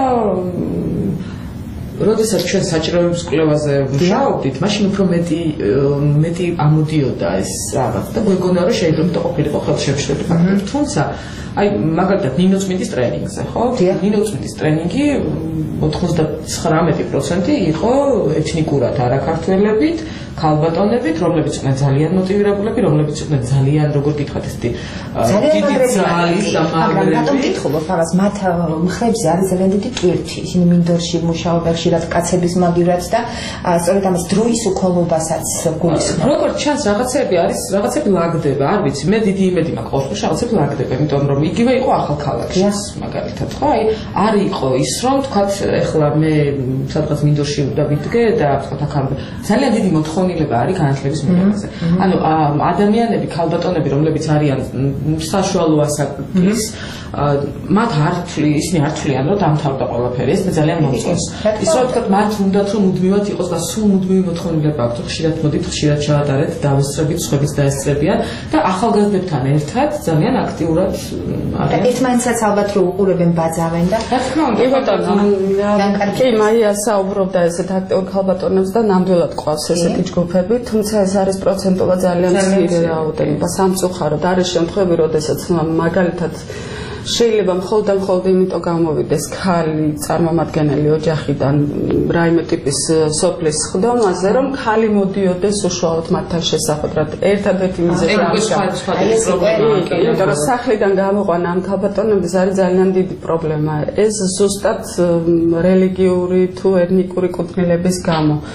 როდესაც ჩვენ საჭიროების კვლევაზე ვმუშაობდით, მაშინ უფრო მეტი ამოდიოდა ეს რაღაც და გვეგონა რომ შეიძლება ყოფილიყო ხელშემშლელი ფაქტორი. თუმცა აი მაგალითად ნინოწმინდის ტრენინგზე, ხო? ნინოწმინდის ტრენინგი 99% იყო ეთნიკურად არაქართველებით, ქალბატონებით, რომლებიც იყვნენ ძალიან მოტივირებულები, რომლებიც იყვნენ ძალიან, როგორ გითხრათ, ესეთი დიდი ძალის და მაგრამ რატომ გითხულობ ამას? მათ მხრებზე არის ძალიან დიდი ტვირთი. ისინი მინდორში მუშაობენ ხშირად კაცების მაგივრად და სწორედ ამას დროის უქოლობასაც გულისხმობ. როგორც ჩანს, რაღაცები ლაგდება, არ ვიცი, მე დიდი იმედი მაქვს ყოველთვის რაღაცები ლაგდება, იმიტომ რომ იგივე იყო ახალქალაქში, მაგალითად, ხო? აი, არ იყო ის, რომ თქვათ, ეხლა მე სადღაც მინდორში დავიდგე და თქვათ, აქ ძალიან დიდი მოთხოვნილება არის განათლების მიღებაზე. ანუ ადამიანები, ქალბატონები, რომლებიც არიან საშუალო ასაკის, მათ ისინი არ თვლიან, რომ დამთავრდა ყველაფერი, ეს ძალიან მომწონს. ის რომ თქვათ, მათ უნდათ რომ მუდმივად იყოს და სულ მუდმივი მოთხოვნილება აქვს, ხშირად მოდით, ხშირად ჩავატარეთ, დავესწრებით, სხვებიც დაესწრებიან და ახალგაზრდებთან ერთად ძალიან აქტიურად არიან. ერთმანეთსაც ალბათ რომ უყურებენ, ბაძავენ და რა თქმა უნდა, კი, მაია საუბრობდა ესეთ აქტიურ ქალბატონებს და ნამდვილად ყავს ესეთი ჯგუფები, თუმცა ეს არის პროცენტულად ძალიან მცირე რაოდენობა. სამწუხაროდ არის შემთხვევები, როდესაც მაგალითად შეიძლება მხოლოდ იმიტომ გამოვიდეს ქალი წარმომადგენელი ოჯახიდან რაიმე ტიპის სოფლის ხდომაზე, რომ ქალი მოდიოდეს უშუალოდ მათთან შესახვედრად. ერთადერთი მიზეზი არის იმიტომ რომ სახლიდან გამოყვანა ამ ქალბატონების არის ძალიან დიდი პრობლემა. ეს ზუსტად რელიგიური თუ ეთნიკური კუთვნილების გამო.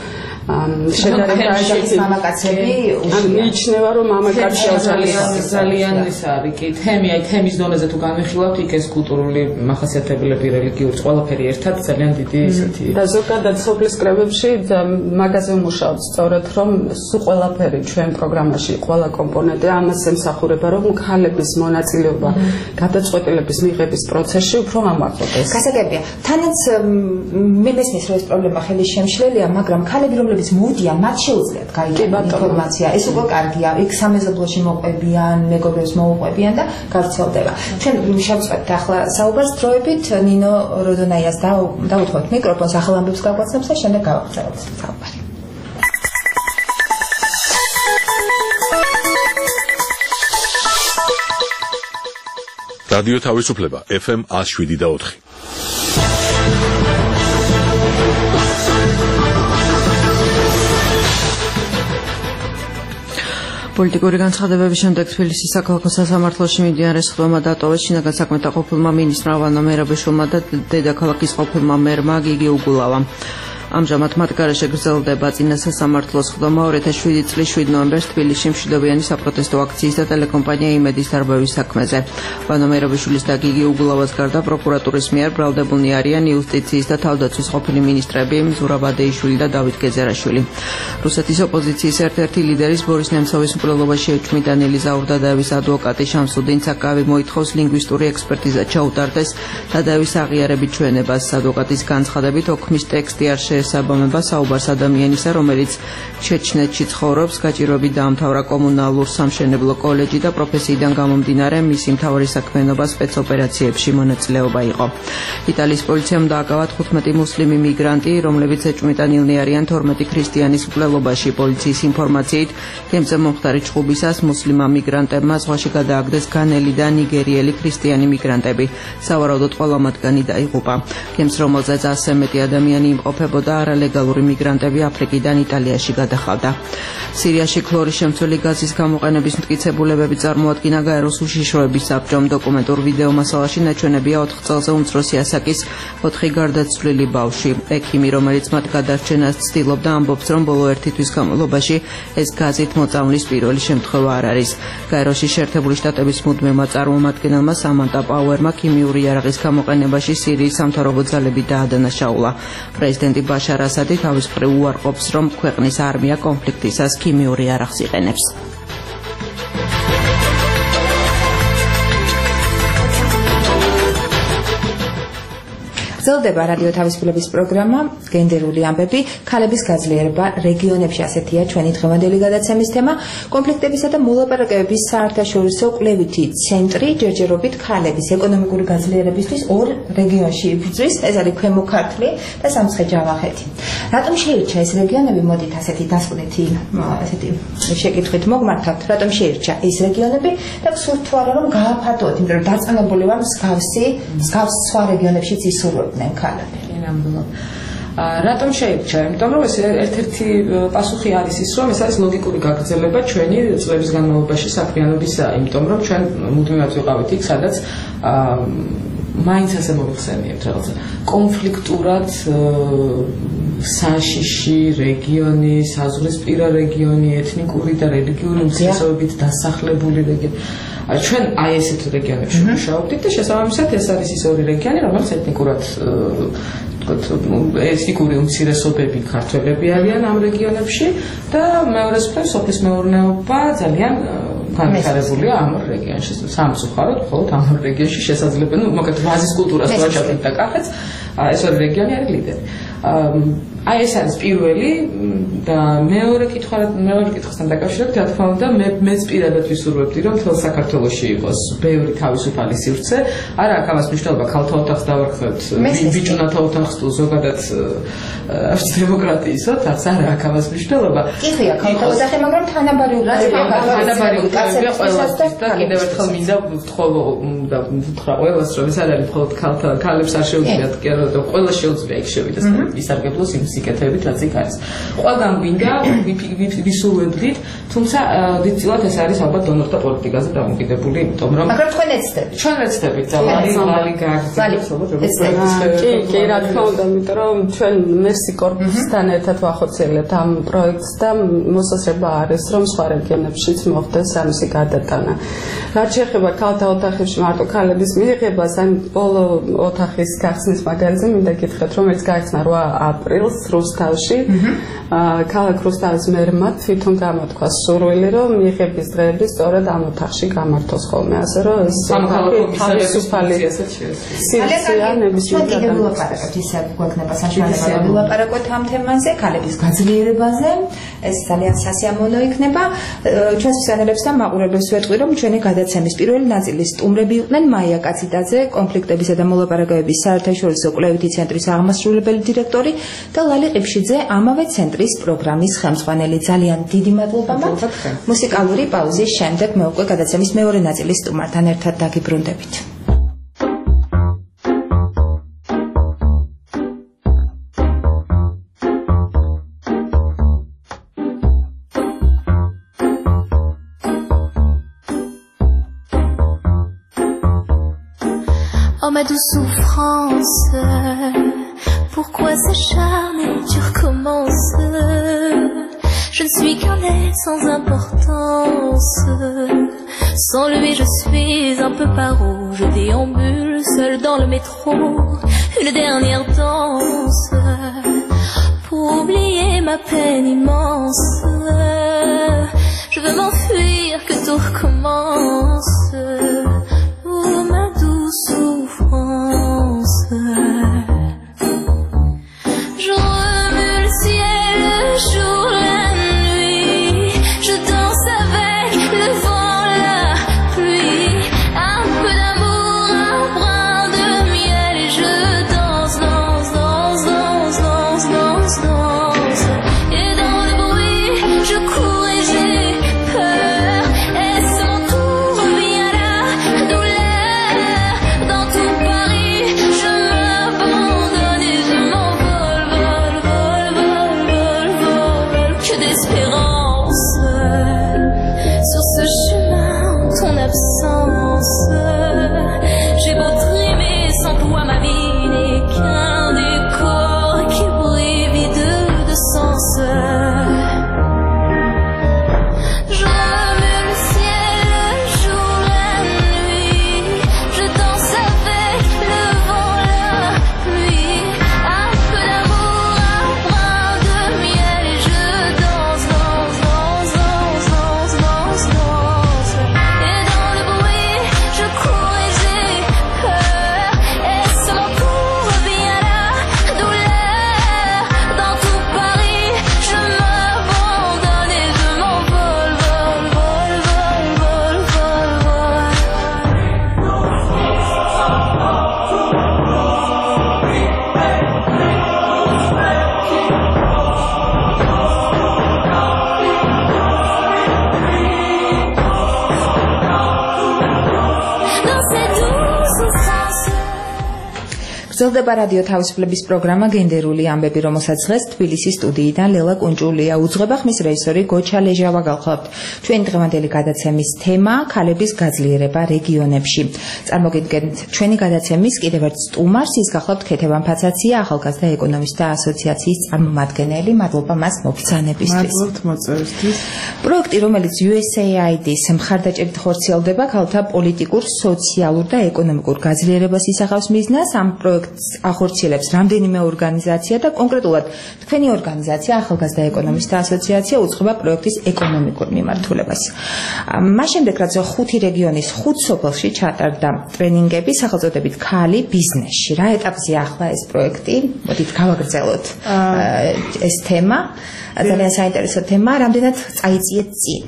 შედარებით მამაკაცები მიიჩნევა რომ მამაკაცი ძალიან ის არის კი თემის დონეზე თუ განვიხილავთ იქ ეს კულტურული მახასიათებლები რელიგიური ყველაფერი ერთად ძალიან დიდი ისეთი და ზოგადად სოფლის კრებებში მაგაზე ვმუშაობთ სწორედ რომ სულ ყველაფერი ჩვენ პროგრამაში ყველა კომპონენტი ამას ემსახურება რომ ქალების მონაწილეობა გადაწყვეტილების მიღების პროცესში უფრო ამართლდეს. გასაგებია. თანაც მე მესმის რომ ეს პრობლემა ხელის შემშლელია, მაგრამ ქალები რომლებიც მოდიან, მათ შეუძლიათ გაიგებინათ ინფორმაცია. ეს უკვე კარგია. იქ სამეზობლოში მოყვებიან, მეგობრებს მოუყვებიან და გავრცელდება. ჩვენ შევწყვეტთ ახლა საუბარს დროებით ნინო როდონაიას დაუთმოთ მიკროფონს ახალ ამბებს გაგვაცნობს და შემდეგ გავაგრძელებთ საუბარი. რადიო თავისუფლება FM 107.4. პოლიტიკური განცხადებების შემდეგ თბილისის საქალაქო სასამართლოში მიმდინარე სხდომა დატოვეს შინაგან საქმეთა ყოფილმა მინისტრმა ვანო მერაბეშვილმა და დედაქალაქის ყოფილმა მერმა გიგი უგულავამ. ამჟამად მათ გარეშე გრძელდება წინა სასამართლოს სხდომა 2007 წლის 7 ნოემბერს თბილისში მშვიდობიანი საპროტესტო აქციის და ტელეკომპანია იმედის დარბევის საქმეზე. ვანო მერაბეშვილის და გიგი უგულავას გარდა პროკურატურის მიერ ბრალდებულნი არიან იუსტიციის და თავდაცვის ყოფილი მინისტრები ზურაბ ადეიშვილი და დავით გეზერაშვილი. რუსეთის ოპოზიციის ერთ-ერთი ლიდერის ბორის ნემცოვის მკვლელობაში ეჭვმიტანილი ზაურდადაევის ადვოკატი შამსუდინ საკავი მოითხოვს ლინგვისტური ექსპერტიზა ჩაუტარდეს დადაევის აღიარებით ჩვენებას. ადვოკატის განცხადებით ოქმის ტექსტი არ ესაბამება საუბარს ადამიანისა, რომელიც ჩეჩნეთში ცხოვრობს, გაჭირვებით დაამთავრა კომუნალურ სამშენებლო კოლეჯი და პროფესიიდან გამომდინარე მისი მთავარი საქმიანობა სპეცოპერაციებში მონაწილეობა იყო. იტალიის პოლიციამ დააკავა 15 მუსლიმი მიგრანტი, რომლებიც ეჭვმიტანილნი არიან 12 ქრისტიანის მკვლელობაში. პოლიციის ინფორმაციით, გემზე მომხდარი ჭუბისას მუსლიმმა მიგრანტებმა ზღვაში გადააგდეს განელი და ნიგერიელი ქრისტიანი მიგრანტები. სავარაუდოდ ყველა მათგანი დაიღუპა. გემს, რომელზეც 100 მეტი ადამიანი იმყოფებოდა, არალეგალური მიგრანტები აფრიკიდან იტალიაში გადახავდა. სირიაში ქლორის შემცველი გაზის გამოყენების მტკიცებულებები წარმოადგინა გაეროს უშიშროების საბჭომ. დოკუმენტურ ვიდეო მასალაში ნაჩვენებია 4 წელზე უმცროსი ასაკის 4 გარდაცვლილი ბავშვი. ექიმი, რომელიც მათ გადარჩენას ცდილობდა, ამბობს, რომ ბოლო 1 თვის განმავლობაში ეს გაზით მოწამვლის პირველი შემთხვევა არ არის. გაეროში შეერთებული შტატების მუდმივმა წარმომადგენელმა სამანტა პაუერმა ქიმიური იარაღის გამოყენებაში სირიის სამთავრობო ძალები დაადანაშაულა. პრეზიდენტი ბაშარ ასადი თავის მხრივ უარყოფს, რომ ქვეყნის არმია კონფლიქტისას ქიმიურ იარაღს იყენებს. გრძელდება რადიო თავისუფლების პროგრამა გენდერული ამბები, ქალების გაძლიერება რეგიონებში, ასეთია ჩვენი დღევანდელი გადაცემის თემა. კონფლიქტებისა და მოლაპარაკებების საერთაშორისო კვლევითი ცენტრი ჯერჯერობით ქალების ეკონომიკური გაძლიერებისთვის 2 რეგიონში იბრძვის, ეს არის ქვემო ქართლი და სამცხე-ჯავახეთი. რატომ შეირჩა ეს რეგიონები? მოდით ასეთი დასკვნითი ასეთი შეკითხვით მოგმართავთ, რატომ შეირჩა ეს რეგიონები და გსურთ თუ არა რომ გააფართოვოთ, იმიტომ რომ დაწყებული ვარ მსგავს სხვა რეგიონებშიც ისურვებთ ქალები. ნამდვილად. რატომ შეირჩა? იმიტომ რომ ეს ერთ-ერთი პასუხი არის ის, რომ ეს არის ლოგიკური გაგრძელება ჩვენი წლების განმავლობაში საქმიანობისა, იმიტომ რომ ჩვენ მუდმივად ვიყავით იქ, სადაც მაინც ასე მოიხსენიებთ რაღაცა კონფლიქტურად საშიში რეგიონი, საზღვრისპირა რეგიონი, ეთნიკური და რელიგიური უმცირესობებით დასახლებული რეგიონი. ჩვენ აი ესეთ რეგიონებში ვმუშაობდით და შესაბამისად ეს არის ის 2 რეგიონი, რომელიც ეთნიკურად ეთნიკური უმცირესობები ქართველები არიან ამ რეგიონებში და მეორე მხრივ სოფლის მეურნეობა ძალიან განვითარებულია ამ რეგიონში. სამწუხაროდ, მხოლოდ ამ რეგიონში შესაძლებელი, მოკლედ ვაზის კულტურას ვაჭრობთ და კახეთს, ეს 2 რეგიონი არის ლიდერი. აი ეს არის პირველი და მეორე კითხვასთან დაკავშირებით, რა თქმა უნდა, მეც პირადად ვისურვებდი, რომ მთელ საქართველოში იყოს ბევრი თავისუფალი სივრცე. არა აქ ამას მნიშვნელობა ქალთა ოთახს დავარქმევთ, ბიჭუნათა ოთახს თუ ზოგადად დემოკრატიისო, თაც არა აქ ამას მნიშვნელობა. კითხია ქალთა ოთახი, მაგრამ თანაბარი უკაცებია ყველასთვის და კიდევ ერთხელ მინდა ვთქვა ყველას, რომ ეს არ არის მხოლოდ ქალებს არ შეუძლიათ, კი არა, ყველა შეუძლია იქ შევიდეს ისარგებლოს იმ სიკეთეებით, რაც იქ არის. ყველგან გვინდა ვისურვებდით, თუმცა დიდწილად ეს არის ალბათ დონორთა პოლიტიკაზე დამოკიდებული, იმიტომ რომ მაგრამ თქვენ ეცდებით. ჩვენ ეცდებით ზალი კი, რა თქმა უნდა, იმიტომ რომ ჩვენ მერსი კორპუსთან ერთად ვახორციელებთ ამ პროექტს და მოსაზრება არის, რომ სხვა რეგიონებშიც მოხდეს ამისი გარდატანა. რაც შეეხება ქალთა ოთახებში მარტო ქალების მიღებას, ან ბოლო ოთახის გახსნის მაგალითზე მინდა გითხრათ, რომელიც გაიხსნა 8 აპრილს რუსთავში. ქალაქ რუსთავის მერმა თვითონ გამოთქვა სურვილი, რომ მიღების დღეები სწორედ ამ ოთახში გამართოს ხოლმე, ასე რომ ეს თავისუფალი სივრცეა ნებისმიერ გადამწყვეტ ისე გვექნება საშუალება ვილაპარაკოთ ამ თემაზე, ქალების გაძლიერებაზე. ეს ძალიან სასიამოვნო იქნება. ჩვენს მსმენელებს და მაყურებლებს ვეტყვი, რომ ჩვენი გადაცემის პირველი ნაწილის სტუმრები იყვნენ მაია კაციტაძე, კონფლიქტებისა და მოლაპარაკებების საერთაშორისო კვლევითი ცენტრის აღმასრულებელი დირექტორი და ლალი ყიფშიძე, ამავე ცენტრის პროგრამის ხელმძღვანელი. ძალიან დიდი მადლობა მათ. მუსიკალური პაუზის შემდეგ მე უკვე გადაცემის მეორე ნაწილის სტუმართან ერთად დაგიბრუნდებით. Oh ma douce souffrance, pourquoi s'acharner, tu recommences? Je ne suis qu'un être sans importance. Sans lui je suis un peu paro. Je déambule seul dans le métro, une dernière danse pour oublier ma peine immense. Je veux m'enfuir, que tout recommence. Oh ma douce souffrance. Je remue le ciel, le jour, la nuit. Je danse avec le vent, la pluie. Un peu d'amour, un brin de miel. Et je danse, danse, danse, danse, danse, danse, danse. Et dans le bruit, je cours et j'ai peur. Et c'est mon tour, revient la douleur. Dans tout Paris, je m'abandonne et je m'envole, vol, vol, vol, vol, vol. Que d'espérance sur ce chemin, ton absence. J'ai beau trimer sans toi, ma vie n'est qu'un décor qui brille vide de sens. Je remue le ciel, le jour, la nuit. Je danse avec le vent, la pluie. Un peu d'amour, un brin de miel. Et je danse, danse, danse, danse, danse, danse, danse. Et dans le bruit, je cours et j'ai peur. Et c'est mon tour, revient la douleur. Dans tout Paris, je m'abandonne et je m'envole, vol, vol, vol, vol, vol, vol. Dans cette douce souffrance. გრძელდება რადიო თავისუფლების პროგრამა გენდერული ამბები, რომელსაც დღეს თბილისის სტუდიიდან ლელა კუნჭულია უძღვება, ხმის რეჟისორი გოჩა ლეჟავა გახლავთ. ჩვენი დღევანდელი გადაცემის თემა ქალების გაძლიერება რეგიონებში. წარმოგიდგენთ ჩვენი გადაცემის კიდევ ერთ სტუმარს, ის გახლავთ ქეთევან ფაცაცია, ახალგაზრდა ეკონომისტთა ასოციაციის წარმომადგენელი. მადლობა მას მობრძანებისთვის. მადლობთ მოწვევისთვის. პროექტი, რომელიც USAID-ის მხარდაჭერით ხორციელდება, ქალთა პოლიტიკურ, სოციალურ და ეკონომიკურ გაძლიერებას ისახავს მიზნას. ამ პროექტს ახორციელებს რამდენიმე ორგანიზაცია და კონკრეტულად თქვენი ორგანიზაცია, ახალგაზრდა ეკონომისტთა ასოციაცია უძღვება პროექტის ეკონომიკურ მიმართულებას. მას შემდეგ, რაც 5 რეგიონის 5 სოფელში ჩატარდა ტრენინგები სახელწოდებით ქალი ბიზნესში. რა ეტაპზეა ახლა ეს პროექტი? მოდით გავაგრძელოთ ეს თემა. ძალიან საინტერესო თემა, რამდენად წაიწიეთ წინ.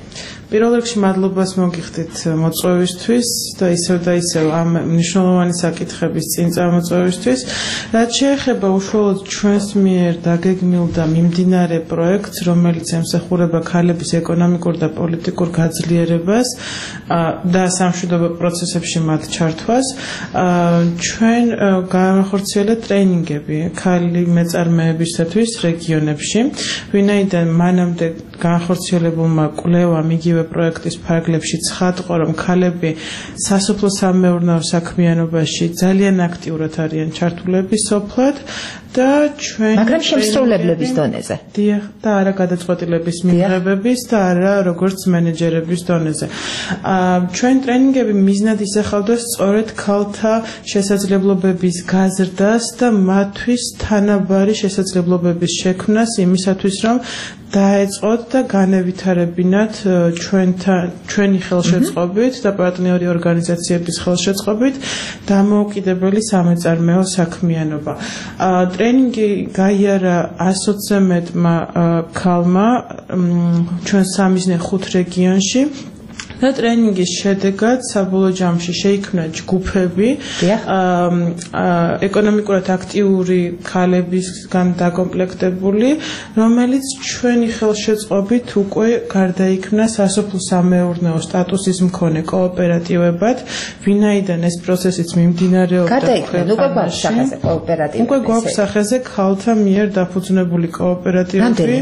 პირველ რიგში მადლობას მოგიხდით მოწვევისთვის და ისევ ამ მნიშვნელოვანი საკითხების წინ წამოწვევისთვის. რაც შეეხება უშუალოდ ჩვენს მიერ დაგეგმილ და მიმდინარე პროექტს, რომელიც ემსახურება ქალების ეკონომიკურ და პოლიტიკურ გაძლიერებას და სამშვიდობო პროცესებში მათ ჩართვას, ჩვენ განახორციელებთ ტრეინინგები ქალი მეწარმეებისათვის რეგიონებში, ვინაიდან მანამდე განახორციელებულმა კვლევამ იგივე პროექტის ფარგლებში ცხადყო, რომ ქალები სასოფლო-სამეურნეო საქმიანობაში ძალიან აქტიურად არიან ჩართულები სოფლად და ჩვენ მაგრამ შემსრულებლების დონეზე. დიახ, და არა გადაწყვეტილების მიღებების და არა როგორც მენეჯერების დონეზე. ჩვენ ტრენინგები მიზნად ისახავდა სწორედ ქალთა შესაძლებლობების გაზრდას და მათთვის თანაბარი შესაძლებლობების შექმნას იმისათვის, რომ დაეწყოთ და განევითარებინათ ჩვენი ხელშეწყობით და პარტნიორი ორგანიზაციების ხელშეწყობით დამოუკიდებელი სამეწარმეო საქმიანობა. ტრენინგი გაიარა 120-ზე მეტმა ქალმა ჩვენ სამიზნე 5 რეგიონში. და ტრენინგის შედეგად საბოლოო ჯამში შეიქმნა ჯგუფები ეკონომიკურად აქტიური ქალებისგან დაკომპლექტებული, რომელიც ჩვენი ხელშეწყობით უკვე გარდაიქმნა სასოფლო-სამეურნეო სტატუსის მქონე კოოპერატივებად, ვინაიდან ეს პროცესიც მიმდინარეობდა. გარდაიქმნა უკვე გვაქვს სახეზე კოოპერატივები. უკვე გვაქვს სახეზე ქალთა მიერ დაფუძნებული კოოპერატივები.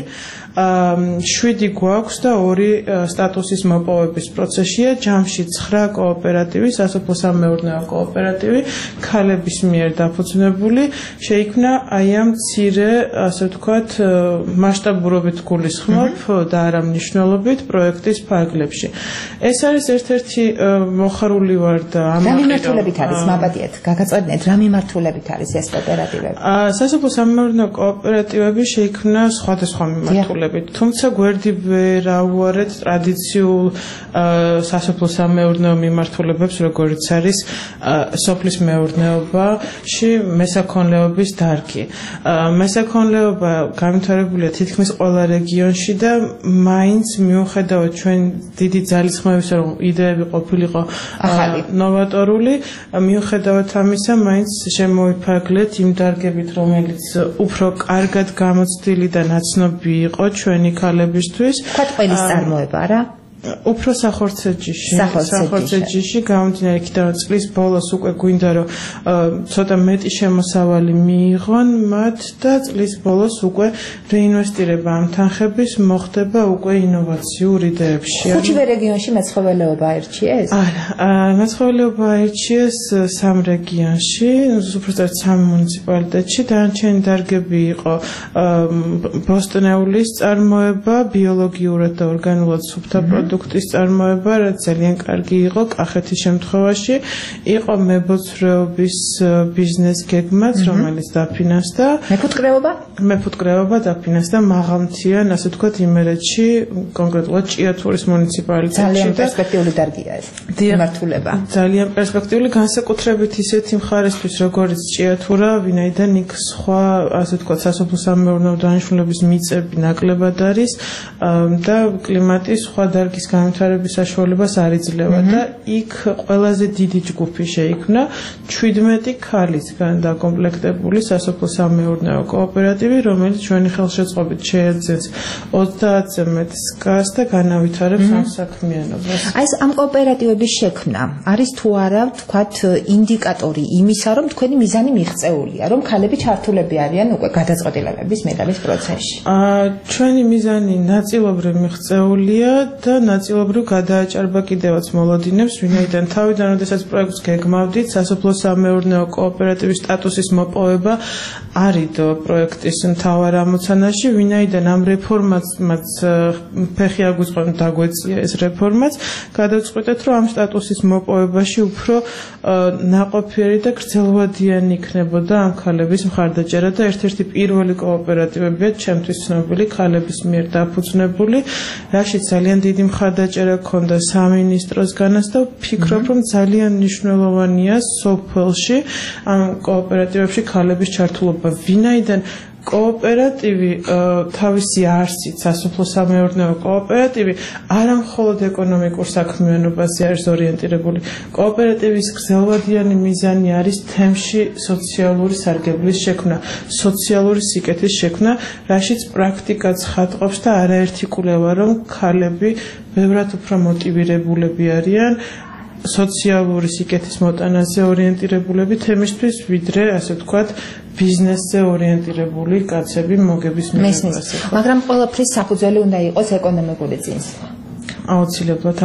7 გვაქვს და 2 სტატუსის მოპოვების პროცესია. ჯამში 9 კოოპერატივი, სასოფლო-სამეურნეო კოოპერატივი, ქალების მიერ დაფუძნებული, შეიქმნა აი ამ მცირე, ასე ვთქვათ, მასშტაბურობით გულისხმობ და არა მნიშვნელობით პროექტის ფარგლებში. ეს არის ერთ-ერთი მოხარული ვარ და რა მიმართულებით არის, მაბადიეთ, გაგაწოდნეთ, რა მიმართულებით არის ეს კოოპერატივები? სასოფლო-სამეურნეო კოოპერატივები შეიქმნა სხვადასხვა მიმართულებით. თუმცა გვერდი ვერ აუარეთ ტრადიციულ სასოფლო-სამეურნეო მიმართულებებს, როგორც არის სოფლის მეურნეობაში მესაქონლეობის დარგი. მესაქონლეობა განვითარებულია თითქმის ყველა რეგიონში და მაინც მიუხედავად ჩვენ დიდი ძალისხმევისა, რომ იდეები ყოფილიყო ნოვატორული, მიუხედავად ამისა, მაინც შემოვიფარგლეთ იმ დარგებით, რომელიც უფრო კარგად გამოცდილი და ნაცნობი იყო ჩვენი ქალებისთვის. თქვა ყველის წარმოება რა? უფრო სახორცეჯიში გამომდინარე იქიდან წლის ბოლოს უკვე გვინდა რომ ცოტა მეტი შემოსავალი მიიღონ მათ და წლის ბოლოს უკვე რეინვესტირება ამ თანხების მოხდება უკვე ინოვაციურ იდეებში. 5 რეგიონში მეცხოველეობა აირჩიეს? არა, მეცხოველეობა აირჩიეს 3 რეგიონში, უბრალოდ 3 მუნიციპალიტეტში. დანარჩენი დარგები იყო ბოსტნეულის წარმოება, ბიოლოგიურად და ორგანულად სუფთა პროდუქტის წარმოება, რაც ძალიან კარგი იყო კახეთის შემთხვევაში, იყო მებოცრეობის ბიზნეს გეგმაც, რომელიც დაფინანსდა. მეფუტკრეობა დაფინანსდა მაღალმთიან, ასე ვთქვათ, იმერეთში, კონკრეტულად ჭიათურის მუნიციპალიტეტში. ძალიან პერსპექტიული დარგია ეს. მიმართულება. ძალიან პერსპექტიული, განსაკუთრებით ისეთი მხარესთვის, როგორც ჭიათურა, ვინაიდან იქ სხვა, ასე ვთქვათ, სასოფლო-სამეურნეო დანიშნულების მიწები ნაკლებად არის და კლიმატის სხვა დარგის განვითარების საშუალებას არ იძლევა და იქ ყველაზე დიდი ჯგუფი შეიქმნა 17 ქალისგან დაკომპლექტებული სასოფლო-სამეურნეო კოოპერატივი, რომელიც ჩვენი ხელშეწყობით შეეძენს 30-ზე მეტ სკას და განავითარებს ამ საქმიანობას. აი ეს ამ კოოპერატივების შექმნა არის თუ არა, ვთქვათ, ინდიკატორი იმისა, რომ თქვენი მიზანი მიღწეულია, რომ ქალები ჩართულები არიან უკვე გადაწყვეტილებების მიღების პროცესში. ჩვენი მიზანი ნაწილობრივ მიღწეულია და ნაწილობრივ გადააჭარბა კიდევაც მოლოდინებს, ვინაიდან თავიდან, როდესაც პროექტს გეგმავდით, სასოფლო-სამეურნეო კოოპერატივის სტატუსის მოპოვება არიდო პროექტის მთავარ ამოცანაში, ვინაიდან ამ რეფორმაც ფეხი აგვიწყო დაგვეწია ეს რეფორმაც, გადავწყვეტეთ, რომ ამ სტატუსის მოპოვებაში უფრო ნაყოფიერი და გრძელვადიანი იქნებოდა ამ ქალების მხარდაჭერა და ერთ-ერთი პირველი კოოპერატივებია ჩემთვის ცნობილი ქალების მიერ დაფუძნებული, რაშიც ძალიან დიდი მხარდაჭერა ქონდა სამინისტროსგანაც და ვფიქრობ, რომ ძალიან მნიშვნელოვანია სოფელში ამ კოოპერატივებში ქალების ჩართულობა, ვინაიდან კოოპერატივი თავისი არსით, სასოფლო-სამეურნეო კოოპერატივი არა მხოლოდ ეკონომიკურ საქმიანობაზე არის ორიენტირებული. კოოპერატივის გრძელვადიანი მიზანი არის თემში სოციალური სარგებლის შექმნა, სოციალური სიკეთის შექმნა, რაშიც პრაქტიკაც ხატყობს და არაერთი კვლევა, რომ ქალები ბევრად უფრო მოტივირებულები არიან სოციალური სიკეთის მოტანაზე ორიენტირებულები თემისთვის, ვიდრე, ასე ვთქვათ, ბიზნესზე ორიენტირებული კაცები მოგების მიღებაზე. მაგრამ ყველაფრის საფუძველი უნდა იყოს ეკონომიკური წინსვლა. აუცილებლად.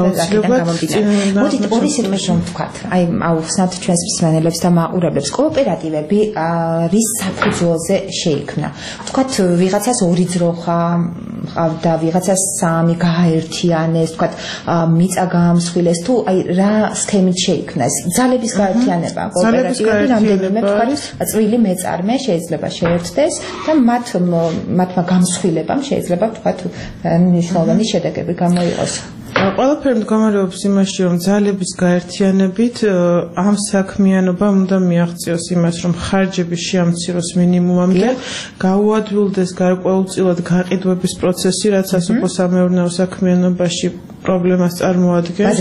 მოდით ორი სიტყვით რომ ვთქვათ, აი აუხსნათ ჩვენს მსმენელებს და მაყურებლებს, კოოპერატივები რის საფუძველზე შეიქმნა. ვთქვათ, ვიღაცას ორი ძროხა ყავდა, ვიღაცას სამი გააერთიანეს, ვთქვათ, მიწა გაამსხვილეს, თუ აი რა სქემით შეიქმნა ეს ძალების გაერთიანება, კოოპერატივები რამდენიმე ვთქვათ, წვრილი მეწარმე შეიძლება შეერთდეს და მათმა გამსხვილებამ შეიძლება ვთქვათ მნიშვნელოვანი შედეგები გამოიყოს. ყველაფერი მდგომარეობს იმაში, რომ ძალების გაერთიანებით ამ საქმიანობამ უნდა მიაღწიოს იმას, რომ ხარჯები შეამციროს მინიმუმამდე, გაუადვილდეს გარკვეულწილად გაყიდვების პროცესი, რაც სასოფლო-სამეურნეო საქმიანობაში პრობლემას წარმოადგენს.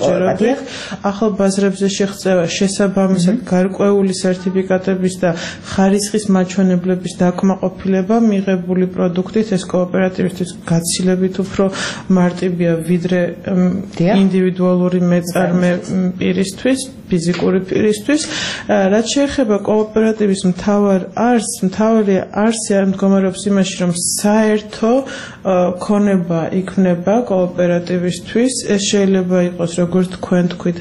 ახალ ბაზრებზე შეღწევა შესაბამისად გარკვეული სერტიფიკატების და ხარისხის მაჩვენებლების დაკმაყოფილება მიღებული პროდუქტით ეს კოოპერატივისთვის გაცილებით უფრო მარტივია ვიდრე ინდივიდუალური მეწარმე პირისთვის, ფიზიკური პირისთვის. რაც შეეხება კოოპერატივის მთავარი არსი მდგომარეობს იმაში, რომ საერთო ქონება იქმნება კოოპერატივისთვის. ეს შეიძლება იყოს, როგორც თქვენ თქვით,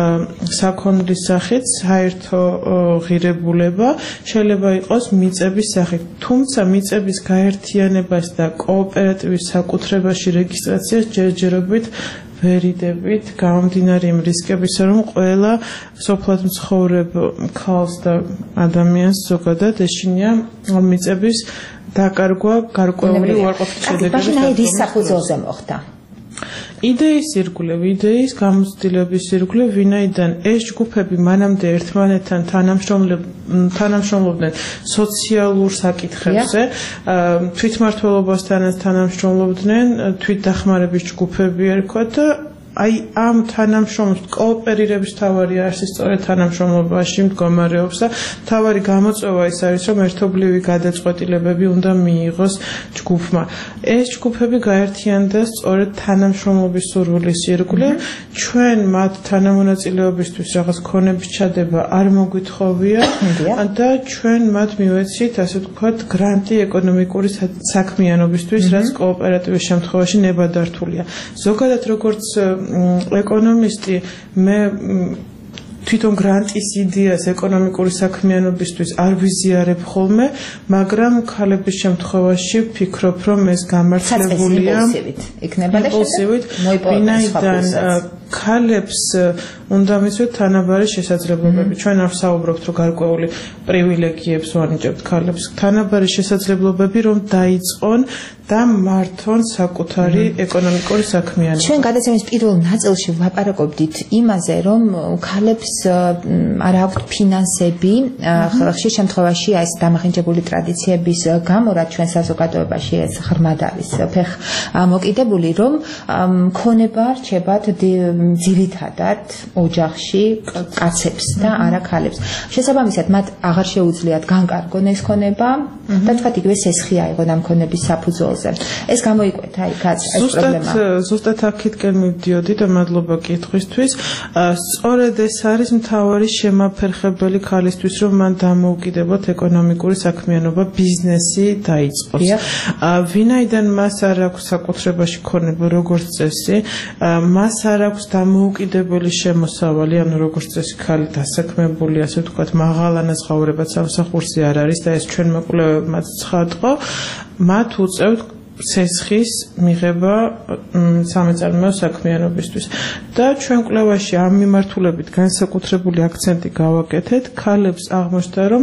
საქონლის სახით, საერთო ღირებულება, შეიძლება იყოს მიწების სახით. თუმცა მიწების გაერთიანებას და კოოპერატივის საკუთრებაში რეგისტრაციას ჯერჯერობით ვერიდებით, გამომდინარე იმ რისკებისა, რომ ყველა სოფლად მცხოვრებ ქალს და ადამიანს ზოგადად ეშინია მიწების დაკარგვა გარკვეული უარყოფითი შედეგების. ბაშინაი რის საფუძველზე მოხდა? იდეის ირგვლივ, იდეის გამოცდილების ირგვლივ, ვინაიდან ეს ჯგუფები მანამდე ერთმანეთთან თანამშრომლობდნენ სოციალურ საკითხებზე, თვითმმართველობასთანაც თანამშრომლობდნენ, თვითდახმარების ჯგუფები ერქვა და აი ამ თანამშრომლობის კოოპერირების თავარი არსი სწორედ თანამშრომლობაში მდგომარეობს და თავარი გამოწვევა ის არის, რომ ერთობლივი გადაწყვეტილებები უნდა მიიღოს ჯგუფმა. ეს ჯგუფები გაერთიანდა სწორედ თანამშრომლობის სურვილის ირგვლივ. ჩვენ მათ თანამონაწილეობისთვის რაღაც ქონების ჩადება არ მოგვითხოვია და ჩვენ მათ მივეცით, ასე ვთქვათ, გრანტი ეკონომიკური საქმიანობისთვის, რაც კოოპერატივის შემთხვევაში ნებადართულია. ზოგადად როგორც ეკონომისტი მე თვითონ გრანტის იდეას ეკონომიკური საქმიანობისთვის არ ვიზიარებ ხოლმე, მაგრამ ქალების შემთხვევაში ვფიქრობ, რომ ეს გამართლებულია იმპულსივით, ვინაიდან ქალებს უნდა მისვეთ თანაბარი შესაძლებლობები. ჩვენ არ ვსაუბრობთ, რომ გარკვეული პრივილეგიებს ვანიჭებთ ქალებს. თანაბარი შესაძლებლობები, რომ დაიწყონ და მართონ საკუთარი ეკონომიკური საქმიანობა. ჩვენ გადაცემის პირველ ნაწილში ვლაპარაკობდით იმაზე, რომ ქალებს არ აქვთ ფინანსები, ხშირ შემთხვევაში ეს დამახინჯებული ტრადიციების გამო, რაც ჩვენ საზოგადოებაში ეს ღრმად არის მოკიდებული, რომ ქონება რჩებათ ძირითადად ოჯახში კაცებს და არა ქალებს. შესაბამისად, მათ აღარ შეუძლიათ განკარგონ ეს ქონება და თქვათ იგივე სესხი აიღონ ამ ქონების საფუძველზე. ეს გამოიკვეთა იქაც ეს პრობლემა. ზუსტად აქეთკენ მივდიოდი და მადლობა კითხვისთვის. სწორედ ეს არის მთავარი შემაფერხებელი ქალისთვის, რომ მან დამოუკიდებლად ეკონომიკური საქმიანობა, ბიზნესი დაიწყოს. ვინაიდან მას არ აქვს საკუთრებაში ქონება როგორც წესი, მას არ აქვს დამოუკიდებელი შემოსავალი, ანუ როგორც წესი ქალი დასაქმებული, ასე ვთქვათ, მაღალ ანაზღაურებად სამსახურზე არ არის და ეს ჩვენმა კვლევებმაც ცხადყო, მათ უწევთ სესხის მიღება სამეწარმეო საქმიანობისთვის. და ჩვენ კვლევაში ამ მიმართულებით განსაკუთრებული აქცენტი გავაკეთეთ, ქალებს აღმოჩნდა, რომ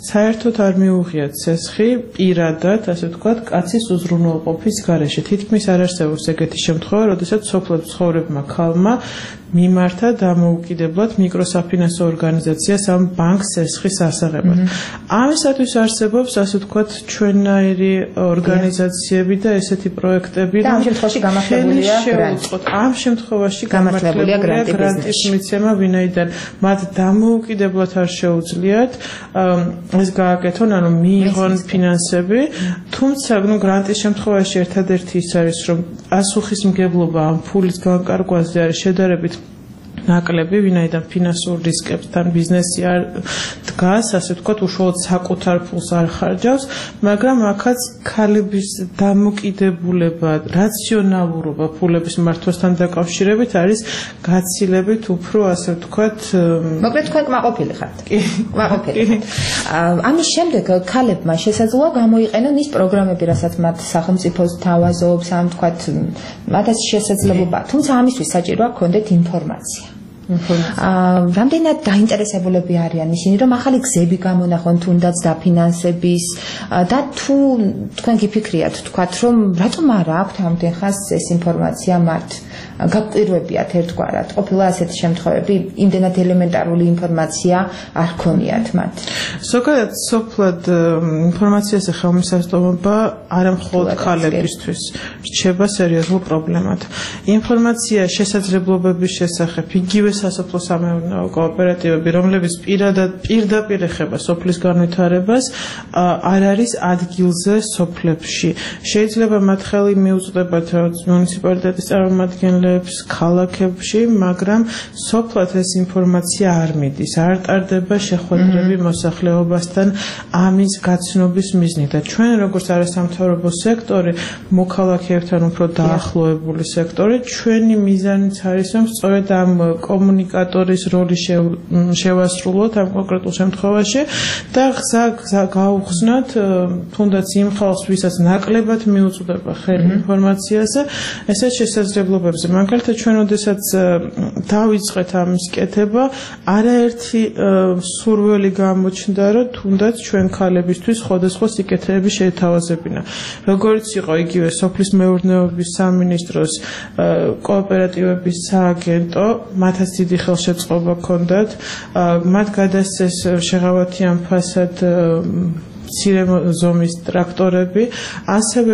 საერთოდ არ მიუღიათ ცესხი პირადად, ასე ვთქვათ, კაცის უზრუნველყოფის გარეშე. თითქმის არ არსებობს ეგეთი შემთხვევა, როდესაც სოფლად მცხოვრებმა ქალმა მიმართა დამოუკიდებლად მიკროსაფინანსო ორგანიზაციას ამ ბანკს ცესხის ასაღებად. ამისათვის არსებობს, ასე ვთქვათ, ჩვენნაირი ორგანიზაციები და ესეთი პროექტები, და ამ შემთხვევაში გამართლებულია შეუწყოთ. ამ შემთხვევაში გამართლებულია გრანტის მიცემა, ვინაიდან მათ დამოუკიდებლად არ შეუძლიათ ეს გააკეთონ, ანუ მიიღონ ფინანსები, თუმცა გრანტის შემთხვევაში ერთადერთი ის არის, რომ პასუხისმგებლობა ამ ფულის განკარგვაზე არის შედარებით ნაკლები, ვინაიდან ფინანსურ რისკებთან ბიზნესი არ დგას, ასე ვთქვათ, უშუალოდ საკუთარ ფულს არ ხარჯავს, მაგრამ აქაც ქალების დამოკიდებულება, რაციონალურობა ფულების მართვასთან დაკავშირებით არის გაცილებით უფრო, ასე ვთქვათ, მოკლედ თქვენ კმაყოფილი ხართ. კმაყოფილი. ამის შემდეგ ქალებმა შესაძლოა გამოიყენონ ის პროგრამები, რასაც მათ სახელმწიფო თავაზობს, ამ ვთქვათ, მათაც შესაძლებლობა, თუმცა ამისთვის საჭიროა გქონდეთ ინფორმაცია. რამდენად დაინტერესებულები არიან ისინი, რომ ახალი გზები გამონახონ თუნდაც დაფინანსების და თუ თქვენ გიფიქრიათ, თქვათ, რომ რატომ არ აქვთ ამდენ ხანს ეს ინფორმაცია მათ? გაკვირვებიათ ერთგვარად. ყოფილა ასეთი შემთხვევები, იმდენად ელემენტარული ინფორმაცია არ ქონიათ მათ. ზოგადად სოფლად ინფორმაციაზე ხელმისაწვდომობა არა მხოლოდ ქალებისთვის რჩება სერიოზულ პრობლემად. ინფორმაცია შესაძლებლობების შესახებ იგივე სასოფლო-სამეურნეო კოოპერატივები, რომლებიც პირდაპირ ეხება სოფლის განვითარებას, არ არის ადგილზე სოფლებში. შეიძლება მათ ხელი მიუწვდებათ მუნიციპალიტეტის წარმომადგენლებს, ქალაქებში, მაგრამ სოფლად ეს ინფორმაცია არ მიდის, არ ტარდება შეხვედრები მოსახლეობასთან ამის გაცნობის მიზნით და ჩვენ როგორც არასამთავრობო სექტორი, მოქალაქეებთან უფრო დაახლოებული სექტორი, ჩვენი მიზანიც არის, რომ სწორედ ამ კომუნიკატორის როლი შევასრულოთ ამ კონკრეტულ შემთხვევაში და გზა გაუხსნათ თუნდაც იმ ხალხს, ვისაც ნაკლებად მიუწვდება ხელი ინფორმაციაზე, ესეთ შესაძლებლობებზე. მაგალითად, ჩვენ ოდესაც დავიწყეთ ამის კეთება, არაერთი სურვილი გამოჩნდა, რომ თუნდაც ჩვენ ქალებისთვის სხვადასხვა სიკეთეები შეეთავაზებინა. როგორც იყო იგივე სოფლის მეურნეობის სამინისტროს კოოპერატივების სააგენტო, მათაც დიდი ხელშეწყობა ჰქონდათ, მათ გადასცეს შეღავათიან ფასად მცირე ზომის ტრაქტორები, ასევე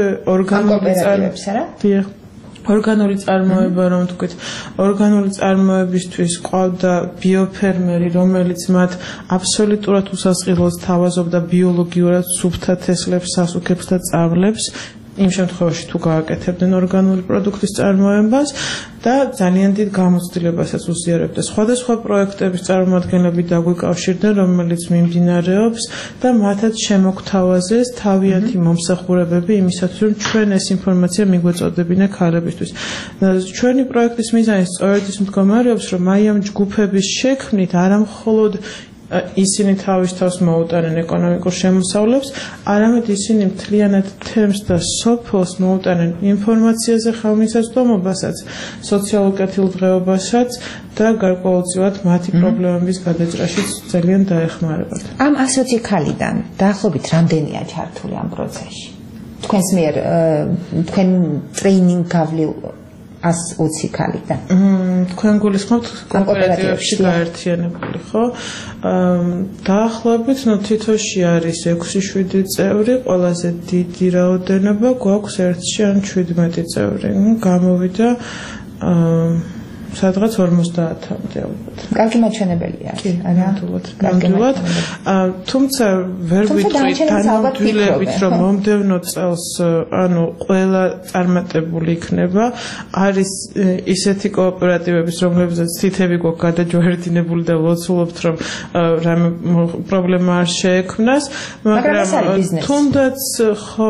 ორგანული წარმოება, რომ თქვით, ორგანული წარმოებისთვის ყავდა ბიოფერმერი, რომელიც მათ აბსოლუტურად უსასყიდლოდ თავაზობდა ბიოლოგიურად სუფთა თესლებს, სასუქებს და წაბლებს, იმ შემთხვევაში თუ გააკეთებდნენ ორგანული პროდუქტის წარმოებას და ძალიან დიდ გამოცდილებასაც უსიარებდა. სხვადასხვა პროექტების წარმომადგენლები დაგვიკავშირდნენ, რომელიც მიმდინარეობს და მათაც შემოგთავაზეს თავიანთი მომსახურებები იმისათვის, რომ ჩვენ ეს ინფორმაცია მიგვეწოდებინა ქალებისთვის. ჩვენი პროექტის მიზანი სწორედ ის მდგომარეობს, რომ აი ამ ჯგუფების შექმნით არა მხოლოდ ისინი თავის თავს მოუტანენ ეკონომიკურ შემოსავლებს, არამედ ისინი მთლიანად თემს და სოფლს მოუტანენ ინფორმაციაზე ხელმისაწვდომობასაც, სოციალურ კეთილდღეობასაც და გარკვეულწილად მათი პრობლემების გადაჭრაშიც ძალიან დაეხმარებათ. ამ 120 ქალიდან დაახლოებით რამდენია ჩართული ამ პროცესში? თქვენს მიერ თქვენ ტრეინინგ გავლილ 120 ქალიდან. თქვენ გულისხმობთ კოოპერატივებში გაერთიანებული, ხო? დაახლოებით თითოში არის 6-7 წევრი, ყველაზე დიდი რაოდენობა გვაქვს 1-ში ან 17 წევრი. გამოვიდა სადღაც 50-მდე ალბათ. კარგი მაჩვენებელია, არა? ნამდვილად. თუმცა ვერ ვიტყვით თანამდებობით, რომ მომდევნო წელს, ანუ ყველა წარმატებული იქნება. არის ისეთი კოოპერატივების, რომლებზეც თითები გვაქვს გადაჯვარედინებული და ლოცულობთ, რომ რამე პრობლემა არ შეექმნას, მაგრამ თუნდაც ხო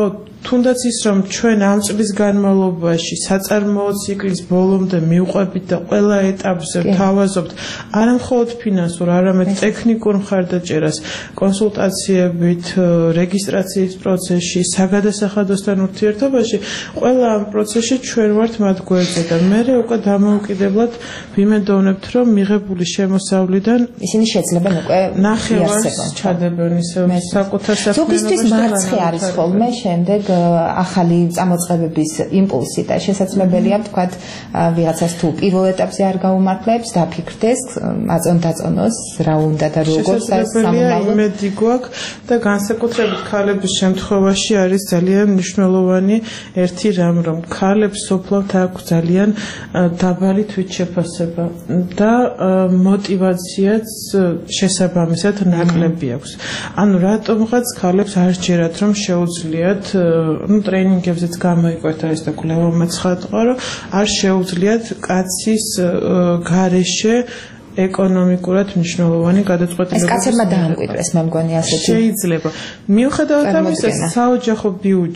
თუნდაც ის რომ ჩვენ ამ წლის განმავლობაში საწარმოო ციკლის ბოლომდე მივყვებით და ყველა ეტაპზე ვთავაზობთ არა მხოლოდ ფინანსურ, არამედ ტექნიკურ მხარდაჭერას, კონსულტაციებით, რეგისტრაციის პროცესში, საგადასახადოსთან ურთიერთობაში, ყველა ამ პროცესში ჩვენ ვართ მათ გვერდზე და მე უკვე დამოუკიდებლად ვიმედოვნებთ, რომ მიღებული შემოსავლიდან ისინი შეძლებენ უკვე ნახევარს ჩადებენ ისე საკუთარ საქმიანობაში. ზოგისთვის მარცხი არის ხოლმე შემდეგ ახალი წამოწყებების იმპულსი და შესაძლებელია ვთქვათ ვიღაცას თუ პირველ ეტაპზე არ გაუმართლებს, დაფიქრდეს, აწონდაწონოს რა უნდა და როგორ შესაძლებელია იმედი გვაქვს და განსაკუთრებით ქალების შემთხვევაში არის ძალიან მნიშვნელოვანი ერთი რამ, რომ ქალებს სოფლად აქვს ძალიან დაბალი თვითშეფასება და мотивაციაც შესაბამისად ნაკლები აქვს. ანუ რატომღაც ქალებს არ სჯერათ რომ შეუძლიათ, ტრენინგებზეც გამოიკვეთა ეს და კვლევამაც ხატყა, რომ არ შეუძლიათ კაცის გარეშე ეკონომიკურად მნიშვნელოვანი გადაწყვეტილებები. ეს კაცებმა დაამკვიდრეს, მე მგონი ასეთი. შეიძლება. მიუხედავად ამისა, საოჯახო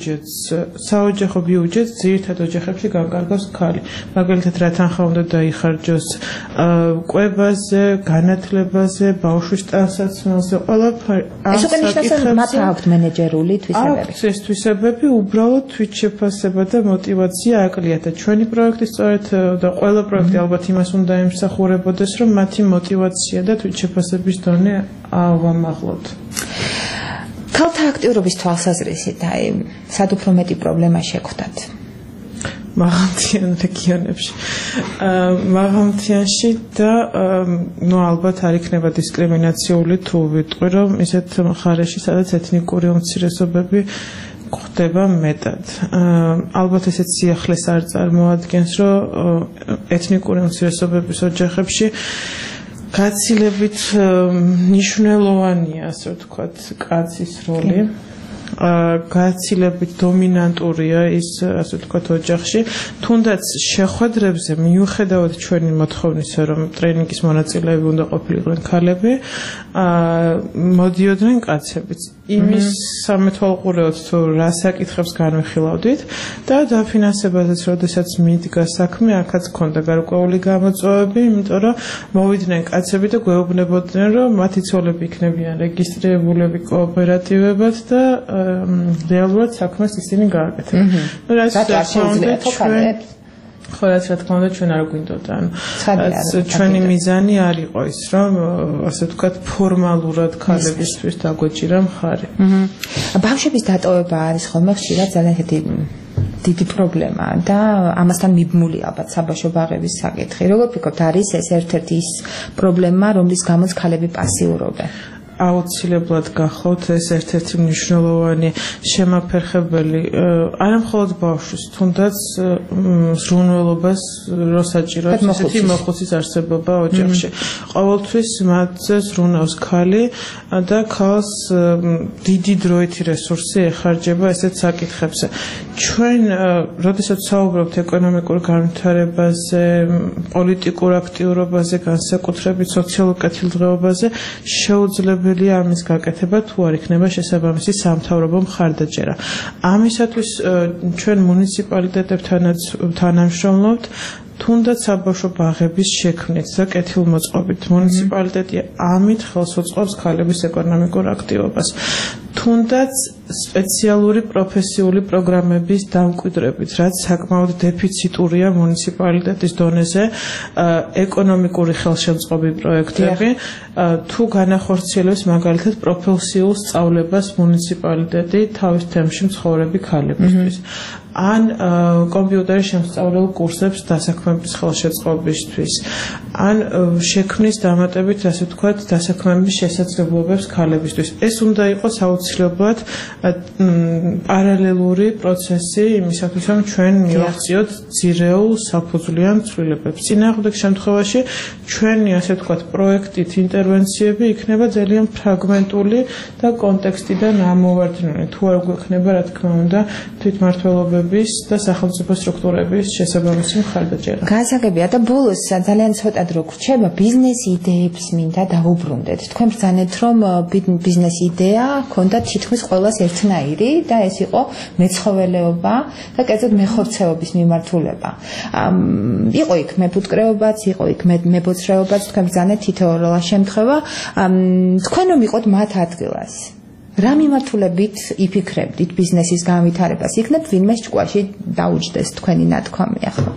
ბიუჯეტს ძირითად ოჯახებში განკარგავს ქალი. მაგალითად, რა თანხა უნდა დაიხარჯოს კვებაზე, განათლებაზე, ბავშვის ტანსაცმელზე, ყველაფერი. ეს უკვე ნიშნავს, რომ მათ აქვთ მენეჯერული თვისებები. აქვს ეს თვისებები, უბრალოდ თვითშეფასება და мотивация აკლიათ და ჩვენი პროექტი სწორედ და ყველა პროექტი ალბათ იმას უნდა ემსახურებოდეს, რომ мотивация და თვითშეფასების დონე ავამაღლოთ. ქალთა აქტიურობის თვალსაზრისით, სად უფრო მეტი პრობლემა შეგვხვდათ? მაღალმთიან რეგიონებში. მაღალმთიანში და ალბათ არ იქნება დისკრიმინაციული თუ ვიტყვი, რომ ისეთ მხარეში, სადაც ეთნიკური უმცირესობები ხდება მეტად. ალბათ ესეც სიახლეს არ წარმოადგენს, რომ ეთნიკური უმცირესობების ოჯახებში გაცილებით მნიშვნელოვანია, ასე ვთქვათ, კაცის როლი. გაცილებით დომინანტურია ის, ასე ვთქვათ, ოჯახში. თუნდაც შეხვედრებზე მიუხედავად ჩვენი მოთხოვნისა, რომ ტრენინგის მონაწილეები უნდა ყოფილიყვნენ ქალები, მოდიოდნენ კაცებიც. იმის სამეთვალყურეოდ თუ რა საკითხებს განვიხილავდით და დაფინანსებაზეც როდესაც მიდგა საქმე, აქაც ქონდა გარკვეული გამოწვევები, იმიტომ რომ მოვიდნენ კაცები და გვეუბნებოდნენ, რომ მათი ცოლები იქნებიან რეგისტრირებულები კოოპერატივებად და რეალურად საქმეს ისინი გააკეთებენ. რაც რა თქმა უნდა ჩვენ არ გვინდოდა. ჩვენი მიზანი არ იყო ის, რომ ასე ვთქვათ, ფორმალურად ქალებისთვის დაგვეჭირა მხარი. ბავშვების დატოვება არის ხოლმე ხშირად ძალიან დიდი პრობლემა და ამასთან მიბმული ალბათ საბავშვო ბაღების საკითხი. როგორ ფიქრობთ, არის ეს ერთ-ერთი ის პრობლემა, რომლის გამოც ქალები პასიურობენ? აუცილებლად გახავთ ეს ერთ-ერთი მნიშვნელოვანი შემაფერხებელი არა მხოლოდ ბავშვის, თუნდაც ზრუნველობას რო საჭიროებს ესეთი მოხუცის არსებობა ოჯახში. ყოველთვის მათზე ზრუნავს ქალი და ქალს დიდი დროითი რესურსი ეხარჯება ესეთ საკითხებზე. ჩვენ, როდესაც საუბრობთ ეკონომიკურ განვითარებაზე, პოლიტიკურ აქტიურობაზე, განსაკუთრებით სოციალურ კეთილდღეობაზე, შეუძლებელი ამის გაკეთება თუ არ იქნება შესაბამისი სამთავრობო მხარდაჭერა. ამისათვის ჩვენ მუნიციპალიტეტებთანაც თანამშრომლობთ, თუნდაც საბავშვო ბაღების შექმნით და კეთილმოწყობით. მუნიციპალიტეტი ამით ხელს უწყობს ქალების ეკონომიკურ აქტივობას. თუნდაც სპეციალური პროფესიული პროგრამების დამკვიდრებით, რაც საკმაოდ დეფიციტურია მუნიციპალიტეტის დონეზე, ეკონომიკური ხელშემწყობი პროექტები, თუ განახორციელებს მაგალითად პროფესიულ სწავლებას მუნიციპალიტეტი თავის თემში მცხოვრები ქალებისთვის. ან კომპიუტერის შემსწავლელ კურსებს დასაქმების ხელშეწყობისთვის, ან შექმნის დამატებით, ასე ვთქვათ, დასაქმების შესაძლებლობებს ქალებისთვის. ეს უნდა იყოს აუცილებლად პარალელური პროცესი იმისათვის, რომ ჩვენ მივახციოთ ძირეულ საფუძვლიან ცვლილებებს. წინააღმდეგ შემთხვევაში ჩვენი, ასე ვთქვათ, პროექტით ინტერვენციები იქნება ძალიან ფრაგმენტული და კონტექსტიდან ამოვარდნილი. თუ არ გვექნება, რა თქმა უნდა, თვითმმართველობები საზოგადოების და სახელმწიფო სტრუქტურების შესაბამისი მხარდაჭერა. გასაგებია და ბოლოს ძალიან ცოტად რო გრჩება ბიზნეს იდეებს მინდა დავუბრუნდეთ. თქვენ ბრძანეთ რომ ბიზნეს იდეა ქონდა თითქმის ყველას ერთნაირი და ეს იყო მეცხოველეობა და კერძოდ მეხორცეობის მიმართულება. იყო იქ მეფუტკრეობაც, იყო იქ მებოცრეობაც, თქვენ ბრძანეთ თითოეულ შემთხვევა. თქვენ რომ იყოთ მათ ადგილას რა მიმართულებით იფიქრებდით ბიზნესის განვითარებას? იქნებ ვინმე ჭკუაში დაუჯდეს თქვენი ნათქვამი ახლა?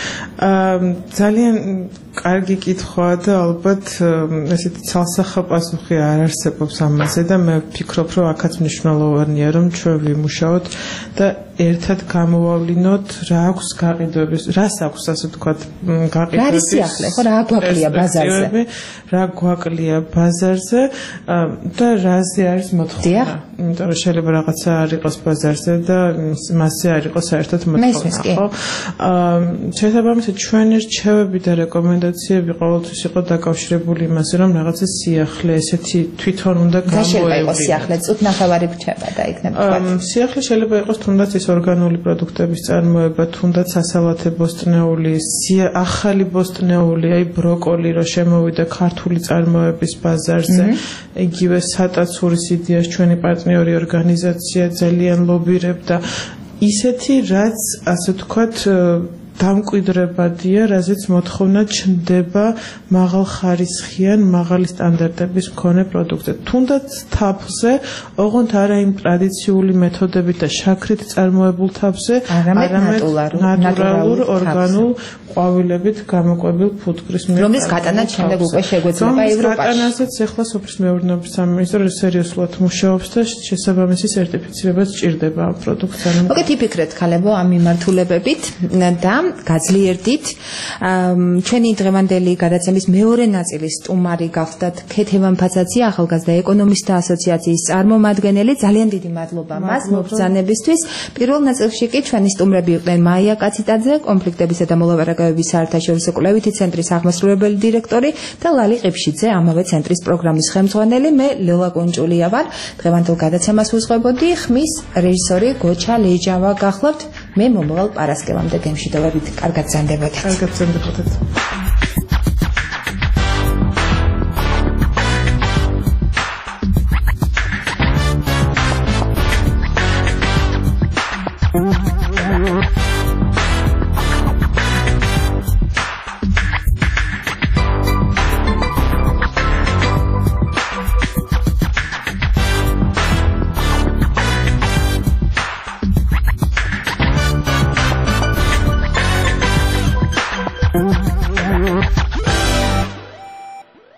ძალიან კარგი კითხვაა და ალბათ ესეთი ცალსახა პასუხი არ არსებობს ამაზე და მე ვფიქრობ რომ აქაც მნიშვნელოვანია რომ ჩვენ ვიმუშაოთ და ერთად გამოვავლინოთ რა აქვს გაყიდვების, რას აქვს ასე ვთქვათ გაყიდვების. რა არის სიახლე, ხო რა გვაკლია ბაზარზე? რა გვაკლია ბაზარზე და რაზე არის მოთხოვნა? იმიტომ რომ შეიძლება რაღაცა არ იყოს ბაზარზე და მასზე არ იყოს საერთოდ მოთხოვნა, ხო? შესაბამისად ჩვენი რჩევები და რეკომენდაციები ყოველთვის იყო დაკავშირებული იმაზე რომ რაღაცა სიახლე ესეთი თვითონ უნდა გამოევლინოს. შეიძლება იყოს სიახლე, წუთნახევარი რჩება და იქნება. სიახლე შეიძლება იყოს თუნდაც ის ორგანული პროდუქტების წარმოება, თუნდაც სასალათე ბოსტნეული, ახალი ბოსტნეული, აი ბროკოლი რო შემოვიდა ქართული წარმოების ბაზარზე, იგივე სატაცურის იდეას ჩვენი პარტნიორი ორგანიზაცია ძალიან ლობირებდა. ისეთი რაც ასე ვთქვათ დამკვიდრებადია, რაზეც მოთხოვნა ჩნდება მაღალხარისხიან, მაღალი სტანდარტების მქონე პროდუქტზე. თუნდაც თაფლზე, ოღონდ არა იმ ტრადიციული მეთოდებით და შაქრით წარმოებულ თაფლზე, არამედ ნატურალურ ორგანულ ყვავილებით გამოკვებილ ფუტკრის მიერ. რომლის გატანაც შემდეგ უკვე შეგვეძლება ევროპაში. გატანაზეც ახლა სოფლის მეურნეობის სამინისტრო სერიოზულად მუშაობს და შესაბამისი სერტიფიცირებაც სჭირდება ამ პროდუქტს. მოგეთ იფიქრეთ ქალებო ამ მიმართულებებით და გაძლიერდით. ჩვენი დღევანდელი გადაცემის მეორე ნაწილის სტუმარი გახდათ ქეთევან ფაცაცი, ახალგაზრდა ეკონომისტთა ასოციაციის წარმომადგენელი. ძალიან დიდი მადლობა მას მობრძანებისთვის. პირველ ნაწილში კი ჩვენი სტუმრები იყვნენ მაია კაციტაძე, კონფლიქტებისა და მოლაპარაკებების საერთაშორისო კვლევითი ცენტრის აღმასრულებელი დირექტორი და ლალი ყიფშიძე, ამავე ცენტრის პროგრამის ხელმძღვანელი. მე ლელა კონჭულია ვარ. დღევანდელ გადაცემას უძღვებოდი. ხმის რეჟისორი გოჩა ლეჯავა გახლავთ. მე მომავალ პარასკევამდე გემშვიდობებით. კარგად ზანდებოდეთ.